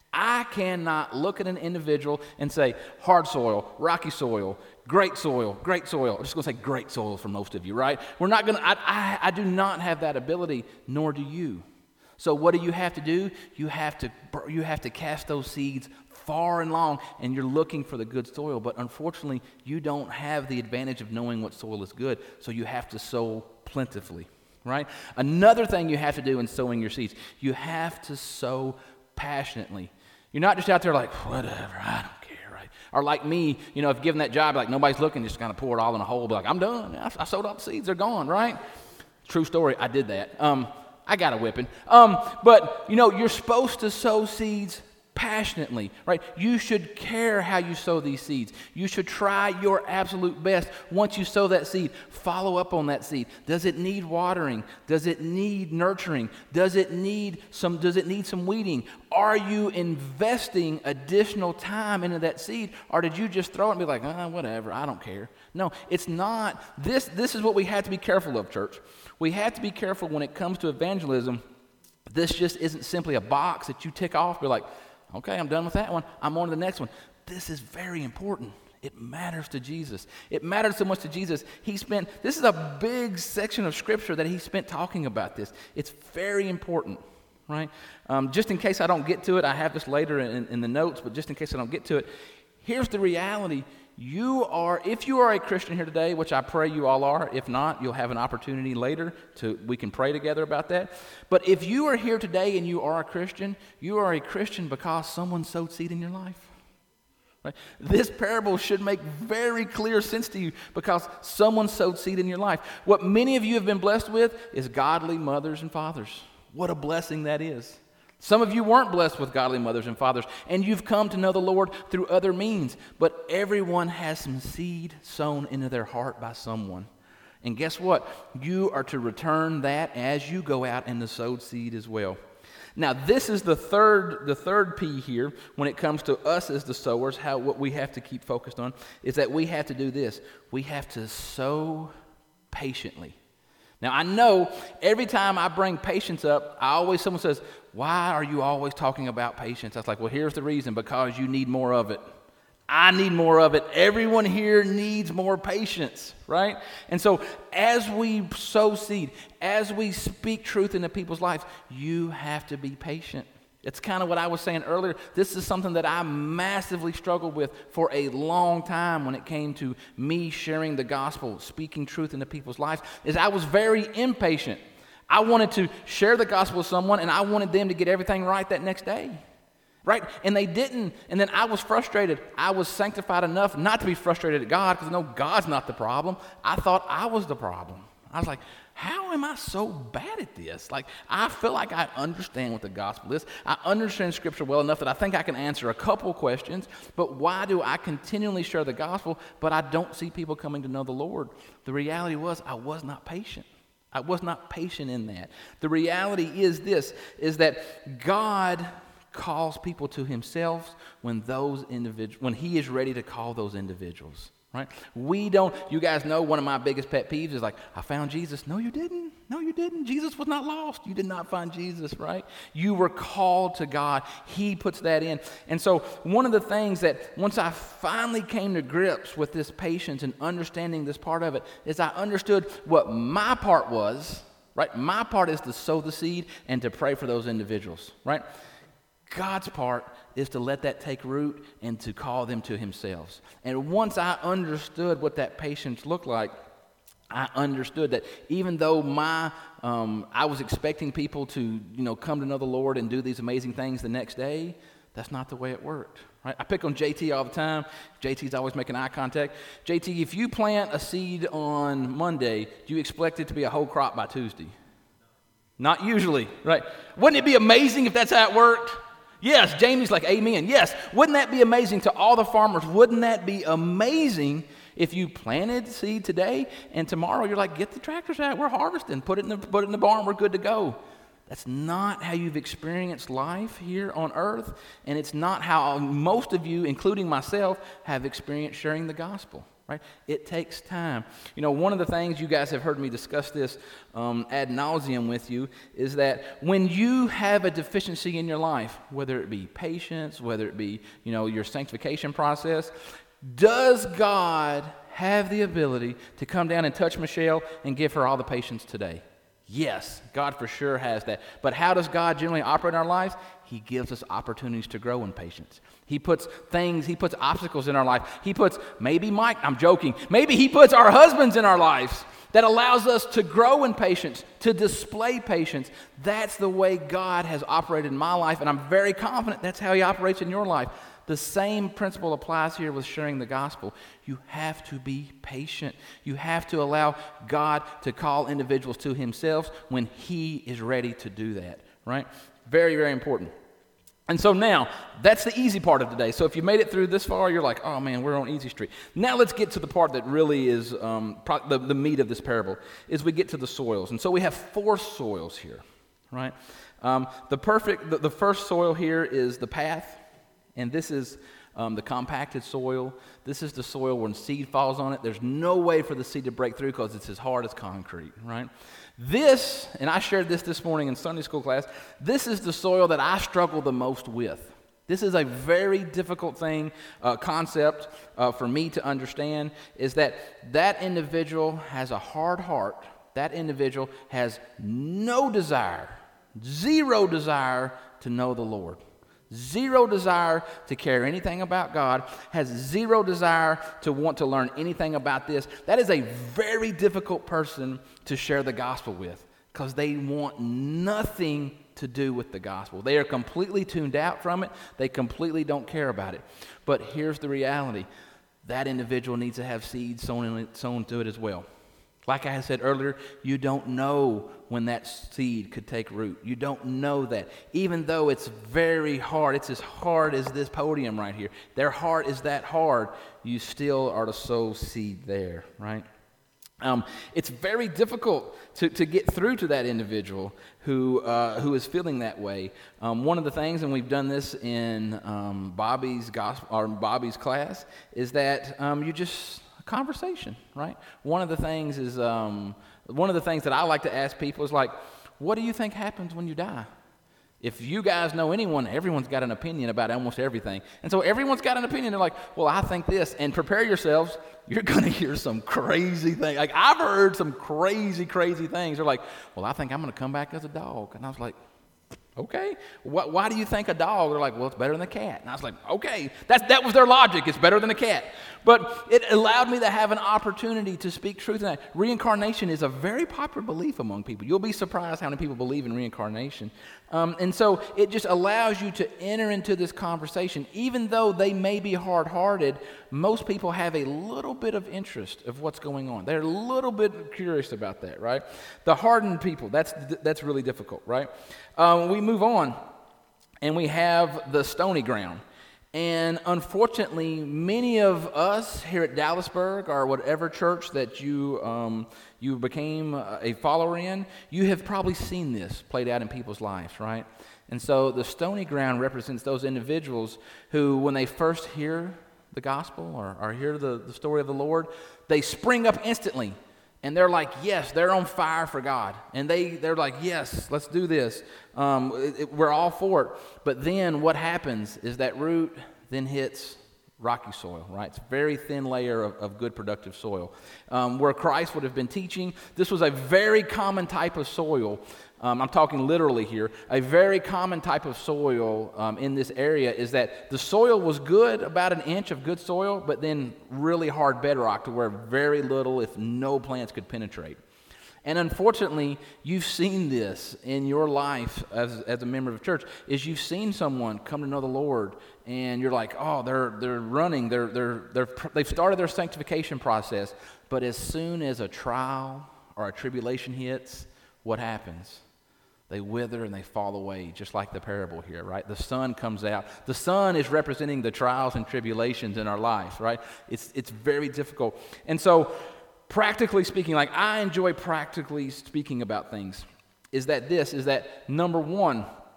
I cannot look at an individual and say, hard soil, rocky soil, great soil, great soil. I'm just going to say great soil for most of you, right? We're not going to, I, I, I do not have that ability, nor do you. So what do you have to do? You have to, you have to cast those seeds far and long, and you're looking for the good soil. But unfortunately, you don't have the advantage of knowing what soil is good, so you have to sow plentifully, right? Another thing you have to do in sowing your seeds, you have to sow passionately. You're not just out there like, whatever, I don't care, right? Or like me, you know, if given that job, like nobody's looking, just kind of pour it all in a hole, be like, I'm done. I, I sowed all the seeds, they're gone, right? True story, I did that. Um, I got a whipping. Um, but, you know, you're supposed to sow seeds passionately, right? You should care how you sow these seeds. You should try your absolute best. Once you sow that seed, follow up on that seed. Does it need watering? Does it need nurturing? Does it need some, does it need some weeding? Are you investing additional time into that seed, or did you just throw it and be like, ah, whatever, I don't care? No, it's not. This, this is what we have to be careful of, church. We have to be careful when it comes to evangelism. This just isn't simply a box that you tick off. Be like, okay, I'm done with that one. I'm on to the next one. This is very important. It matters to Jesus. It matters so much to Jesus. He spent, this is a big section of Scripture that he spent talking about this. It's very important, right? Um, just in case I don't get to it, I have this later in, in the notes, but just in case I don't get to it, here's the reality. You are, if you are a Christian here today, which I pray you all are, if not, you'll have an opportunity later to, we can pray together about that. But if you are here today and you are a Christian, you are a Christian because someone sowed seed in your life. Right? This parable should make very clear sense to you because someone sowed seed in your life. What many of you have been blessed with is godly mothers and fathers. What a blessing that is. Some of you weren't blessed with godly mothers and fathers, and you've come to know the Lord through other means. But everyone has some seed sown into their heart by someone. And guess what? You are to return that as you go out and the sowed seed as well. Now, this is the third, the third P here when it comes to us as the sowers, how what we have to keep focused on is that we have to do this. We have to sow patiently. Now, I know every time I bring patience up, I always, someone says, why are you always talking about patience? I was like, well, here's the reason, because you need more of it. I need more of it. Everyone here needs more patience, right? And so as we sow seed, as we speak truth into people's lives, you have to be patient. It's kind of what I was saying earlier. This is something that I massively struggled with for a long time when it came to me sharing the gospel, speaking truth into people's lives, is I was very impatient. I wanted to share the gospel with someone, and I wanted them to get everything right that next day, right? And they didn't, and then I was frustrated. I was sanctified enough not to be frustrated at God, because no, God's not the problem. I thought I was the problem. I was like, how am I so bad at this? Like, I feel like I understand what the gospel is. I understand Scripture well enough that I think I can answer a couple questions, but why do I continually share the gospel, but I don't see people coming to know the Lord? The reality was I was not patient. I was not patient in that. The reality is this, is that God calls people to himself when those individuals, when he is ready to call those individuals. Right? We don't, you guys know one of my biggest pet peeves is like, I found Jesus. No, you didn't. No, you didn't. Jesus was not lost. You did not find Jesus, right? You were called to God. He puts that in. And so one of the things that once I finally came to grips with this patience and understanding this part of it is I understood what my part was, right? My part is to sow the seed and to pray for those individuals, right? God's part is to let that take root and to call them to himself. And once I understood what that patience looked like, I understood that even though my um, I was expecting people to, you know, come to know the Lord and do these amazing things the next day, that's not the way it worked. Right? I pick on J T all the time. J T's always making eye contact. J T, if you plant a seed on Monday, do you expect it to be a whole crop by Tuesday? Not usually, right? Wouldn't it be amazing if that's how it worked? Yes, Jamie's like, amen. Yes, wouldn't that be amazing to all the farmers? Wouldn't that be amazing if you planted seed today and tomorrow you're like, get the tractors out, we're harvesting, put it in the, put it in the barn, we're good to go. That's not how you've experienced life here on earth, and it's not how most of you, including myself, have experienced sharing the gospel. right? It takes time. You know, one of the things, you guys have heard me discuss this um, ad nauseum with you, is that when you have a deficiency in your life, whether it be patience, whether it be, you know, your sanctification process, does God have the ability to come down and touch Michelle and give her all the patience today? Yes, God for sure has that. But how does God generally operate in our lives? He gives us opportunities to grow in patience. He puts things, he puts obstacles in our life. He puts, maybe Mike, I'm joking, maybe he puts our husbands in our lives that allows us to grow in patience, to display patience. That's the way God has operated in my life, and I'm very confident that's how he operates in your life. The same principle applies here with sharing the gospel. You have to be patient. You have to allow God to call individuals to himself when he is ready to do that, right? Very, very important. And so now, that's the easy part of today. So if you made it through this far, you're like, oh man, we're on easy street. Now let's get to the part that really is um, pro- the, the meat of this parable, is we get to the soils. And so we have four soils here, right? Um, the perfect, the, the first soil here is the path, and this is um, the compacted soil. This is the soil when seed falls on it. There's no way for the seed to break through because it's as hard as concrete, right? This, and I shared this this morning in Sunday school class, this is the soil that I struggle the most with. This is a very difficult thing, uh, concept uh, for me to understand, is that that individual has a hard heart. That individual has no desire, zero desire to know the Lord. Zero desire to care anything about God, has zero desire to want to learn anything about this. That is a very difficult person to share the gospel with because they want nothing to do with the gospel. They are completely tuned out from it. They completely don't care about it. But here's the reality. That individual needs to have seeds sown, in it, sown to it as well. Like I said earlier, you don't know when that seed could take root. You don't know that. Even though it's very hard, it's as hard as this podium right here. Their heart is that hard. You still are to sow seed there, right? Um, it's very difficult to, to get through to that individual who uh, who is feeling that way. Um, one of the things, and we've done this in um, Bobby's gospel or Bobby's class, is that um, you just conversation, right? One of the things is um, one of the things that I like to ask people is like, what do you think happens when you die? If you guys know anyone, everyone's got an opinion about almost everything. And so everyone's got an opinion. They're like, well, I think this. And prepare yourselves. You're going to hear some crazy things. Like, I've heard some crazy, crazy things. They're like, well, I think I'm going to come back as a dog. And I was like, okay. Why, why do you think a dog? They're like, well, it's better than a cat. And I was like, okay. That's, that was their logic. It's better than a cat. But it allowed me to have an opportunity to speak truth in that. Reincarnation is a very popular belief among people. You'll be surprised how many people believe in reincarnation. Um, and so it just allows you to enter into this conversation. Even though they may be hard-hearted, most people have a little bit of interest of what's going on. They're a little bit curious about that, right? The hardened people, that's that's really difficult, right? Um, we move on, and we have the stony ground. And unfortunately, many of us here at Dallasburg or whatever church that you um, you became a follower in, you have probably seen this played out in people's lives, right? And so the stony ground represents those individuals who, when they first hear the gospel or, or hear the, the story of the Lord, they spring up instantly. And they're like, yes, they're on fire for God. And they, they're like, yes, let's do this. Um, it, it, we're all for it. But then what happens is that root then hits rocky soil, right? It's a very thin layer of, of good productive soil. Um, where Christ would have been teaching, this was a very common type of soil. Um, I'm talking literally here. A very common type of soil um, in this area is that the soil was good, about an inch of good soil, but then really hard bedrock to where very little, if no plants could penetrate. And unfortunately, you've seen this in your life as, as a member of a church, is you've seen someone come to know the Lord, and you're like, oh, they're they're running, they're they're they're they've started their sanctification process, but as soon as a trial or a tribulation hits, what happens? They wither and they fall away, just like the parable here, right? The sun comes out. The sun is representing the trials and tribulations in our life, right? It's it's very difficult. And so, practically speaking, like I enjoy practically speaking about things, is that this, is that number one,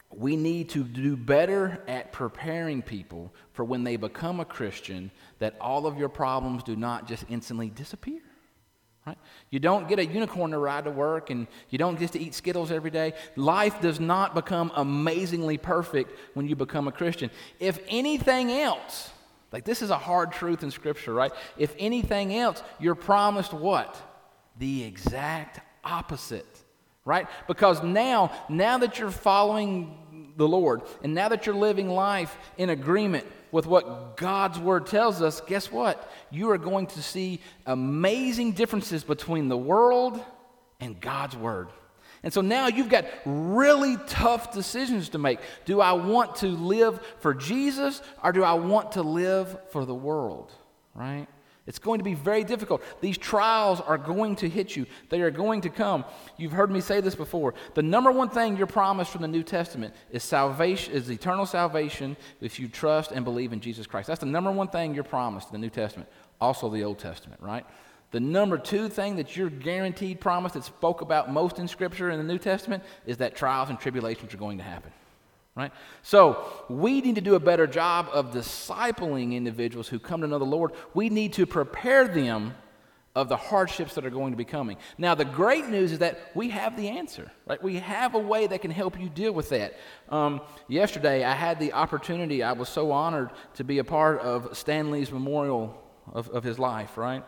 we need to do better at preparing people for when they become a Christian, that all of your problems do not just instantly disappear. Right? You don't get a unicorn to ride to work, and you don't get to eat Skittles every day. Life does not become amazingly perfect when you become a Christian. If anything else, like this is a hard truth in Scripture, right? If anything else, you're promised what? The exact opposite, right? Because now, now that you're following the Lord, and now that you're living life in agreement with what God's Word tells us, guess what? You are going to see amazing differences between the world and God's Word. And so now you've got really tough decisions to make. Do I want to live for Jesus, or do I want to live for the world, right? It's going to be very difficult. These trials are going to hit you. They are going to come. You've heard me say this before. The number one thing you're promised from the New Testament is salvation, is eternal salvation if you trust and believe in Jesus Christ. That's the number one thing you're promised in the New Testament. Also the Old Testament, right? The number two thing that you're guaranteed promised that spoke about most in Scripture in the New Testament is that trials and tribulations are going to happen. Right? So we need to do a better job of discipling individuals who come to know the Lord. We need to prepare them of the hardships that are going to be coming. Now, the great news is that we have the answer. Right? We have a way that can help you deal with that. Um, yesterday, I had the opportunity, I was so honored to be a part of Stanley's memorial of, of his life, right?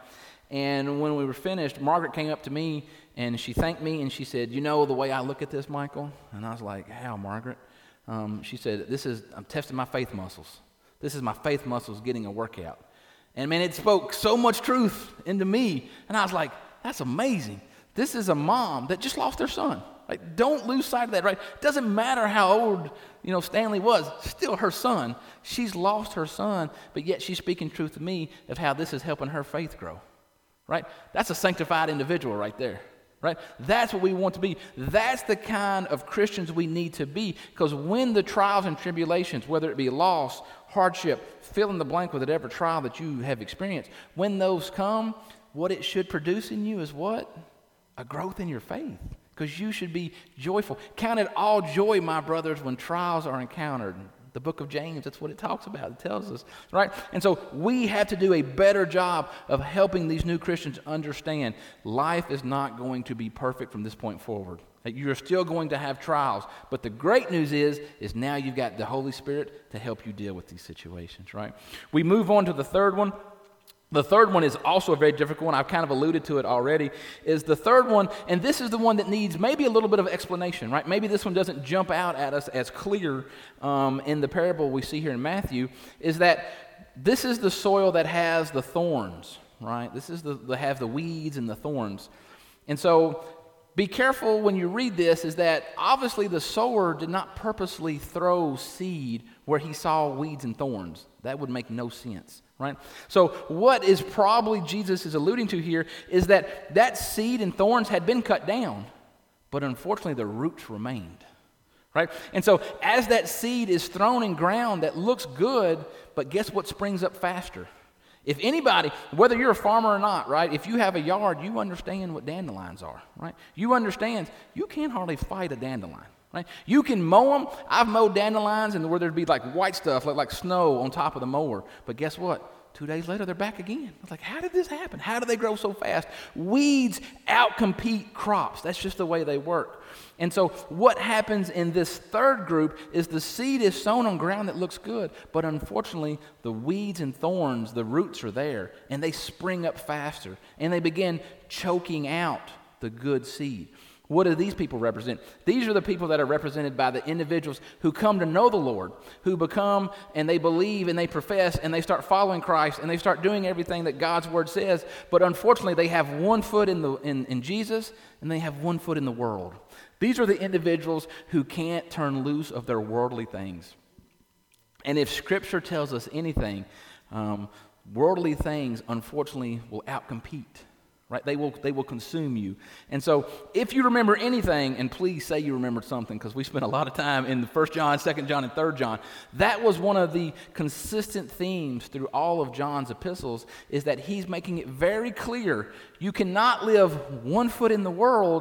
And when we were finished, Margaret came up to me, and she thanked me, and she said, you know the way I look at this, Michael? And I was like, how, Margaret? Um, she said, this is, I'm testing my faith muscles. This is my faith muscles getting a workout. And man, it spoke so much truth into me. And I was like, that's amazing. This is a mom that just lost her son. Like, don't lose sight of that, right? It doesn't matter how old, you know, Stanley was, still her son. She's lost her son, but yet she's speaking truth to me of how this is helping her faith grow, right? That's a sanctified individual right there. Right? That's what we want to be. That's the kind of Christians we need to be, because when the trials and tribulations, whether it be loss, hardship, fill in the blank with whatever trial that you have experienced, when those come, what it should produce in you is what? A growth in your faith, because you should be joyful. Count it all joy, my brothers, when trials are encountered. The book of James, that's what it talks about. It tells us, right? And so we have to do a better job of helping these new Christians understand life is not going to be perfect from this point forward. That you're still going to have trials. But the great news is, is now you've got the Holy Spirit to help you deal with these situations, right? We move on to the third one. The third one is also a very difficult one. I've kind of alluded to it already, is the third one, and this is the one that needs maybe a little bit of explanation, right? Maybe this one doesn't jump out at us as clear um, in the parable we see here in Matthew, is that this is the soil that has the thorns, right? This is the, the have the weeds and the thorns. And so be careful when you read this, is that obviously the sower did not purposely throw seed where he saw weeds and thorns. That would make no sense. Right? So what is probably Jesus is alluding to here is that that seed and thorns had been cut down, but unfortunately the roots remained. Right? And so as that seed is thrown in ground that looks good, but guess what springs up faster? If anybody, whether you're a farmer or not, right, if you have a yard, you understand what dandelions are, right? You understand you can't hardly fight a dandelion. Right? You can mow them. I've mowed dandelions and where there'd be like white stuff, like, like snow on top of the mower. But guess what? Two days later, they're back again. I was like, how did this happen? How do they grow so fast? Weeds outcompete crops. That's just the way they work. And so what happens in this third group is the seed is sown on ground that looks good, but unfortunately, the weeds and thorns, the roots are there, and they spring up faster, and they begin choking out the good seed. What do these people represent? These are the people that are represented by the individuals who come to know the Lord, who become and they believe and they profess and they start following Christ and they start doing everything that God's Word says, but unfortunately they have one foot in, the, in, in Jesus and they have one foot in the world. These are the individuals who can't turn loose of their worldly things. And if Scripture tells us anything, um, worldly things unfortunately will outcompete. Right? They will they will consume you. And so if you remember anything, and please say you remembered something, because we spent a lot of time in the First John, Second John, and Third John. That was one of the consistent themes through all of John's epistles, is that he's making it very clear you cannot live one foot in the world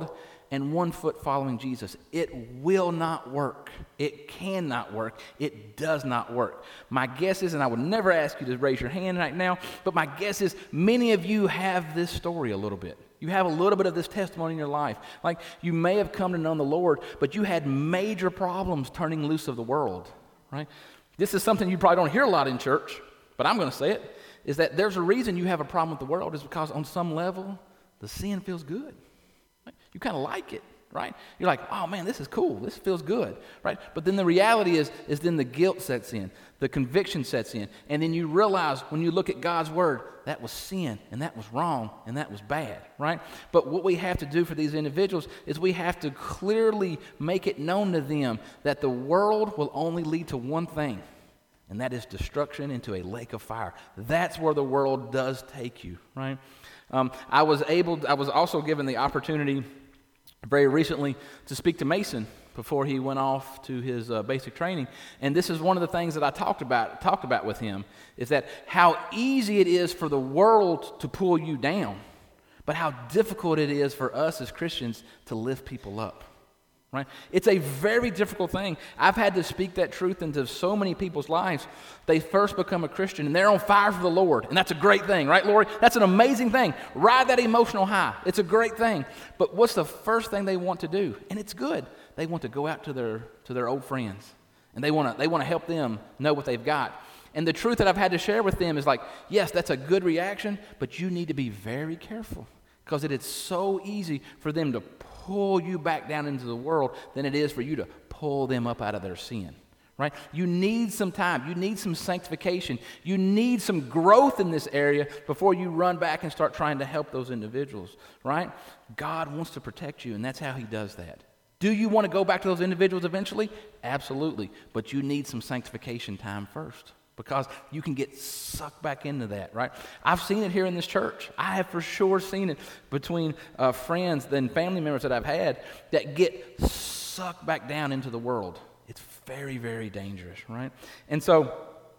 and one foot following Jesus. It will not work. It cannot work. It does not work. My guess is, and I would never ask you to raise your hand right now, but my guess is many of you have this story a little bit. You have a little bit of this testimony in your life. Like you may have come to know the Lord, but you had major problems turning loose of the world, right? This is something you probably don't hear a lot in church, but I'm going to say it, is that there's a reason you have a problem with the world is because on some level, the sin feels good. Right? You kind of like it, right? You're like, oh man, this is cool. This feels good, right? But then the reality is, is then the guilt sets in, the conviction sets in, and then you realize when you look at God's word, that was sin, and that was wrong, and that was bad, right? But what we have to do for these individuals is we have to clearly make it known to them that the world will only lead to one thing, and that is destruction into a lake of fire. That's where the world does take you, right? Um, I was able, I was also given the opportunity very recently to speak to Mason before he went off to his uh, basic training, and this is one of the things that I talked about talked about with him, is that how easy it is for the world to pull you down, but how difficult it is for us as Christians to lift people up. Right? It's a very difficult thing. I've had to speak that truth into so many people's lives. They first become a Christian and they're on fire for the Lord, and that's a great thing, right, Lori? That's an amazing thing. Ride that emotional high. It's a great thing. But what's the first thing they want to do? And it's good. They want to go out to their to their old friends, and they want to they want to help them know what they've got. And the truth that I've had to share with them is like, yes, that's a good reaction, but you need to be very careful because it is so easy for them to pull you back down into the world than it is for you to pull them up out of their sin, right? You need some time. You need some sanctification. You need some growth in this area before you run back and start trying to help those individuals, right? God wants to protect you, and that's how he does that. Do you want to go back to those individuals eventually? Absolutely. But you need some sanctification time first, because you can get sucked back into that, right? I've seen it here in this church. I have for sure seen it between uh, friends and family members that I've had that get sucked back down into the world. It's very, very dangerous, right? And so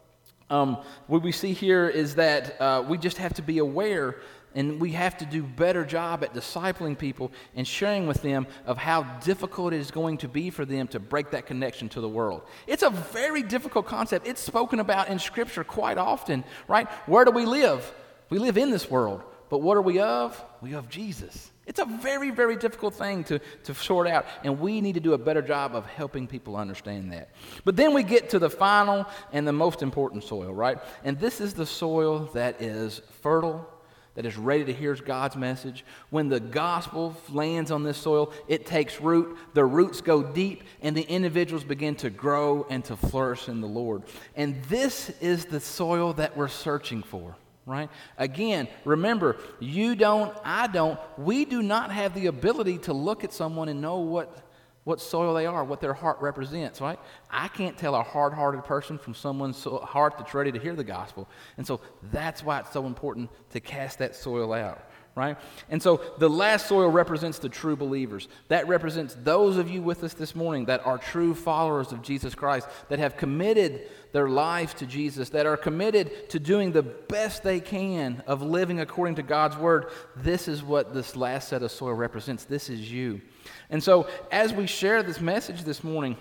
um, what we see here is that uh, we just have to be aware, and we have to do a better job at discipling people and sharing with them of how difficult it is going to be for them to break that connection to the world. It's a very difficult concept. It's spoken about in Scripture quite often, right? Where do we live? We live in this world. But what are we of? We of Jesus. It's a very, very difficult thing to, to sort out, and we need to do a better job of helping people understand that. But then we get to the final and the most important soil, right? And this is the soil that is fertile, that is ready to hear God's message. When the gospel lands on this soil, it takes root, the roots go deep, and the individuals begin to grow and to flourish in the Lord. And this is the soil that we're searching for, right? Again, remember, you don't, I don't, we do not have the ability to look at someone and know what what soil they are, what their heart represents, right? I can't tell a hard-hearted person from someone's heart that's ready to hear the gospel. And so that's why it's so important to cast that soil out, right? And so the last soil represents the true believers. That represents those of you with us this morning that are true followers of Jesus Christ, that have committed their lives to Jesus, that are committed to doing the best they can of living according to God's word. This is what this last set of soil represents. This is you. And so as we share this message this morning,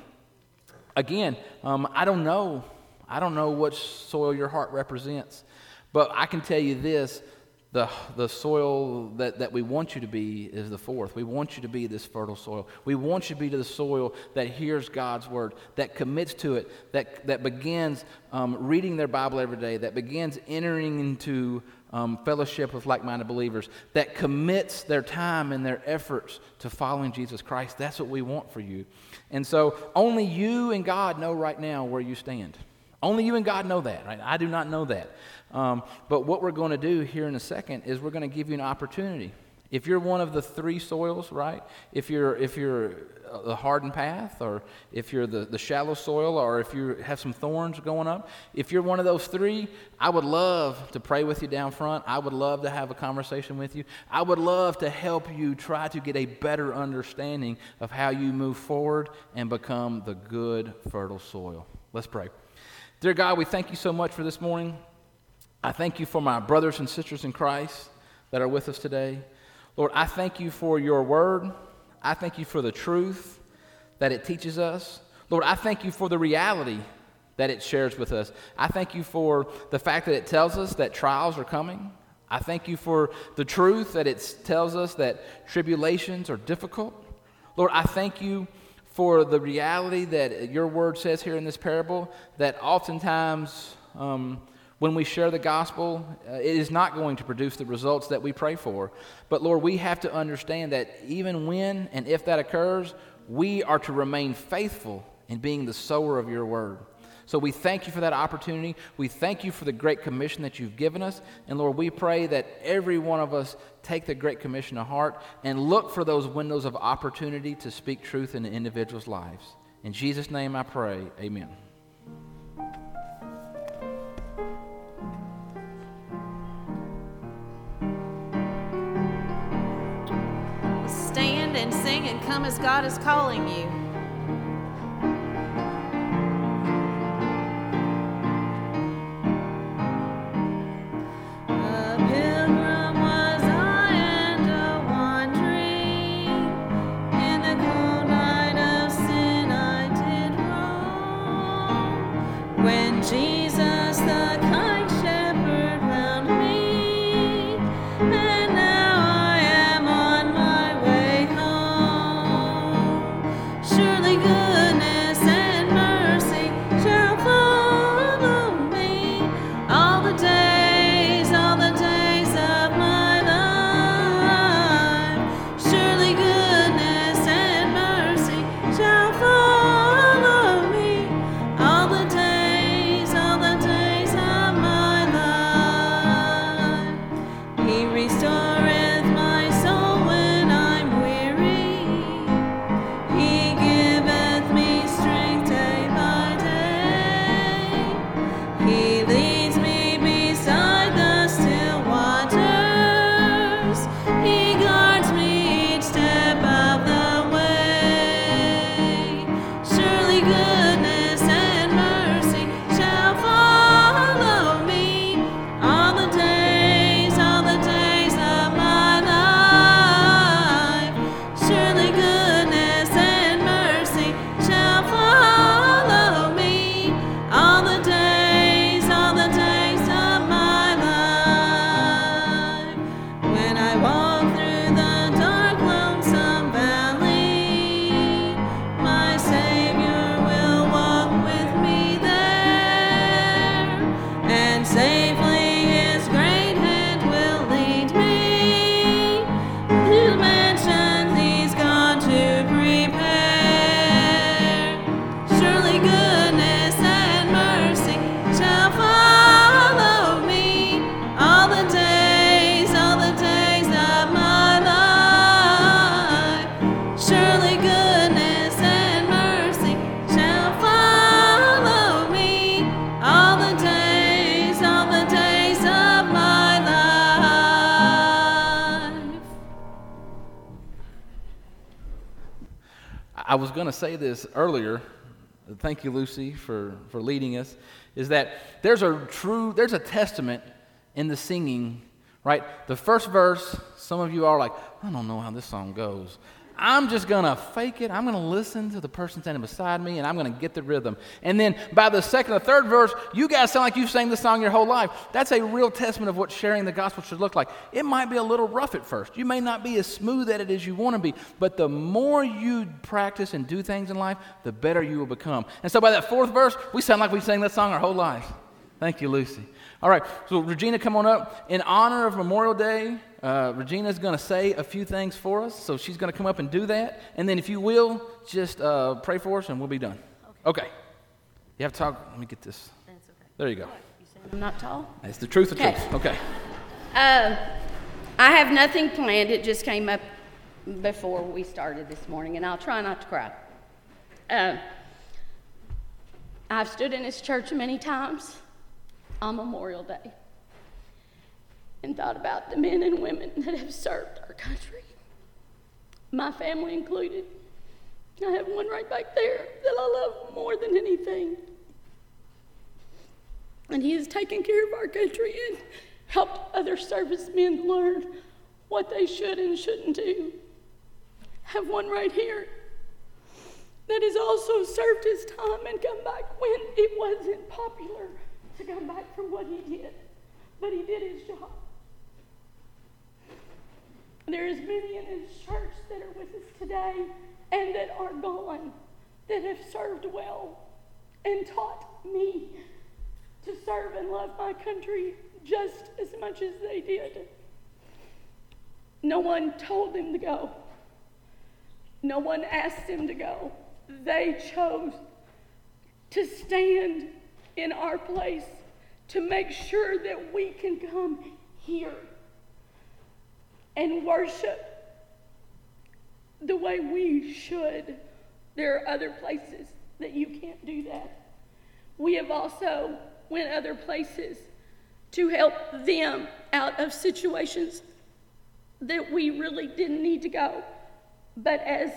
again, um, I don't know. I don't know what soil your heart represents. But I can tell you this, the the soil that, that we want you to be is the fourth. We want you to be this fertile soil. We want you to be to the soil that hears God's word, that commits to it, that, that begins um, reading their Bible every day, that begins entering into um, fellowship with like-minded believers, that commits their time and their efforts to following Jesus Christ. That's what we want for you. And so only you and God know right now where you stand. Only you and God know that, right? I do not know that. Um, but what we're going to do here in a second is we're going to give you an opportunity. If you're one of the three soils, right? If you're if you're the hardened path, or if you're the, the shallow soil, or if you have some thorns going up, if you're one of those three, I would love to pray with you down front. I would love to have a conversation with you. I would love to help you try to get a better understanding of how you move forward and become the good, fertile soil. Let's pray. Dear God, we thank you so much for this morning. I thank you for my brothers and sisters in Christ that are with us today. Lord, I thank you for your word. I thank you for the truth that it teaches us. Lord, I thank you for the reality that it shares with us. I thank you for the fact that it tells us that trials are coming. I thank you for the truth that it tells us that tribulations are difficult. Lord, I thank you for the reality that your word says here in this parable, that oftentimes um, when we share the gospel, uh, it is not going to produce the results that we pray for. But Lord, we have to understand that even when and if that occurs, we are to remain faithful in being the sower of your word. So we thank you for that opportunity. We thank you for the Great Commission that you've given us. And Lord, we pray that every one of us take the Great Commission to heart and look for those windows of opportunity to speak truth in the individuals' lives. In Jesus' name I pray, amen. Stand and sing and come as God is calling you. I was going to say this earlier. Thank you, Lucy, for, for leading us. Is that there's a true, there's a testament in the singing, right? The first verse, some of you are like, I don't know how this song goes. I'm just going to fake it. I'm going to listen to the person standing beside me, and I'm going to get the rhythm. And then by the second or third verse, you guys sound like you've sang this song your whole life. That's a real testament of what sharing the gospel should look like. It might be a little rough at first. You may not be as smooth at it as you want to be, but the more you practice and do things in life, the better you will become. And so by that fourth verse, we sound like we sang that song our whole lives. Thank you, Lucy. All right, so Regina, come on up. In honor of Memorial Day, uh, Regina's going to say a few things for us, so she's going to come up and do that. And then if you will, just uh, pray for us and we'll be done. Okay. okay. You have to talk. Let me get this. That's okay. There you go. You said I'm not tall? That's the truth of okay. truth. Okay. Uh, I have nothing planned. It just came up before we started this morning, and I'll try not to cry. Uh, I've stood in this church many times on Memorial Day and thought about the men and women that have served our country, my family included. I have one right back there that I love more than anything. And he has taken care of our country and helped other servicemen learn what they should and shouldn't do. have one right here that has also served his time and come back when it wasn't popular to come back from what he did. But he did his job. There is many in his church that are with us today and that are gone, that have served well and taught me to serve and love my country just as much as they did. No one told them to go. No one asked them to go. They chose to stand in our place to make sure that we can come here and worship the way we should. There are other places that you can't do that. We have also went other places to help them out of situations that we really didn't need to go. But as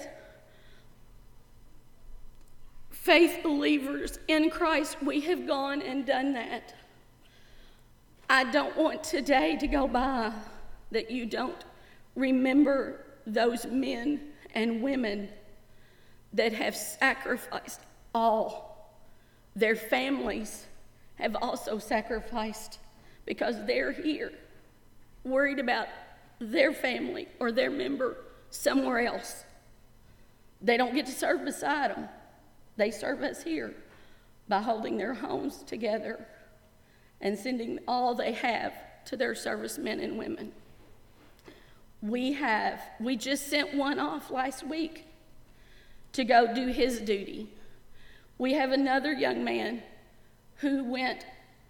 faith believers in Christ, we have gone and done that. I don't want today to go by that you don't remember those men and women that have sacrificed all. Their families have also sacrificed because they're here, worried about their family or their member somewhere else. They don't get to serve beside them. They serve us here by holding their homes together and sending all they have to their servicemen and women. We have, we just sent one off last week to go do his duty. We have another young man who went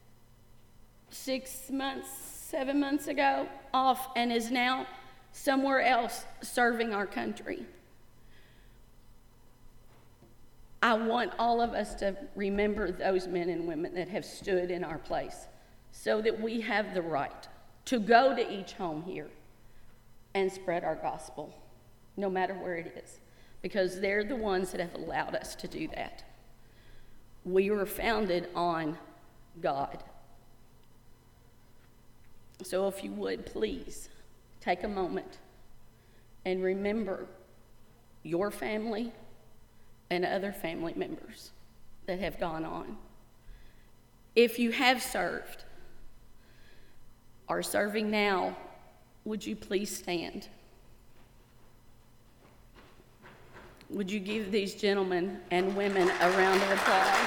six months, seven months ago off and is now somewhere else serving our country. I want all of us to remember those men and women that have stood in our place so that we have the right to go to each home here and spread our gospel, no matter where it is, because they're the ones that have allowed us to do that. We were founded on God. So if you would, please take a moment and remember your family and other family members that have gone on. If you have served or serving now, would you please stand? Would you give these gentlemen and women a round of applause?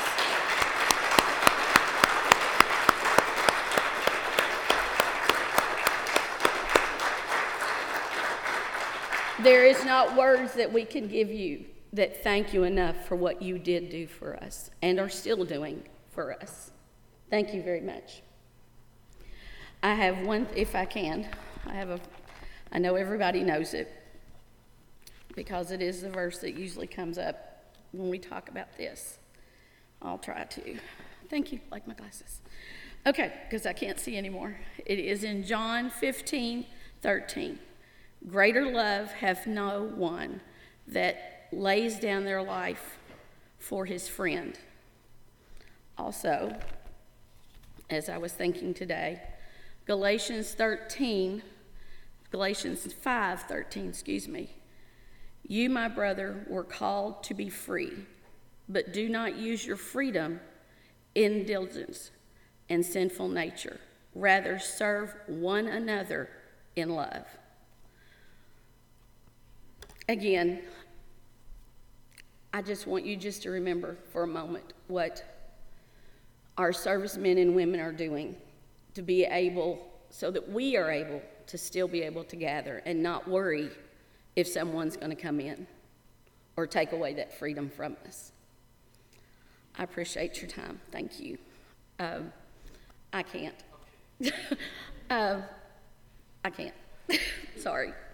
There is not words that we can give you that thank you enough for what you did do for us and are still doing for us. Thank you very much. I have one, if I can, I have a, I know everybody knows it because it is the verse that usually comes up when we talk about this. I'll try to. Thank you, like my glasses. Okay, because I can't see anymore. It is in John fifteen thirteen. Greater love hath no one that lays down their life for his friend. Also, as I was thinking today, Galatians thirteen, Galatians five thirteen, excuse me. You, my brother, were called to be free, but do not use your freedom in indulgence and sinful nature. Rather, serve one another in love. Again, I just want you just to remember for a moment what our servicemen and women are doing to be able, so that we are able to still be able to gather and not worry if someone's going to come in or take away that freedom from us. I appreciate your time. Thank you. Um, I can't. uh, I can't. Sorry.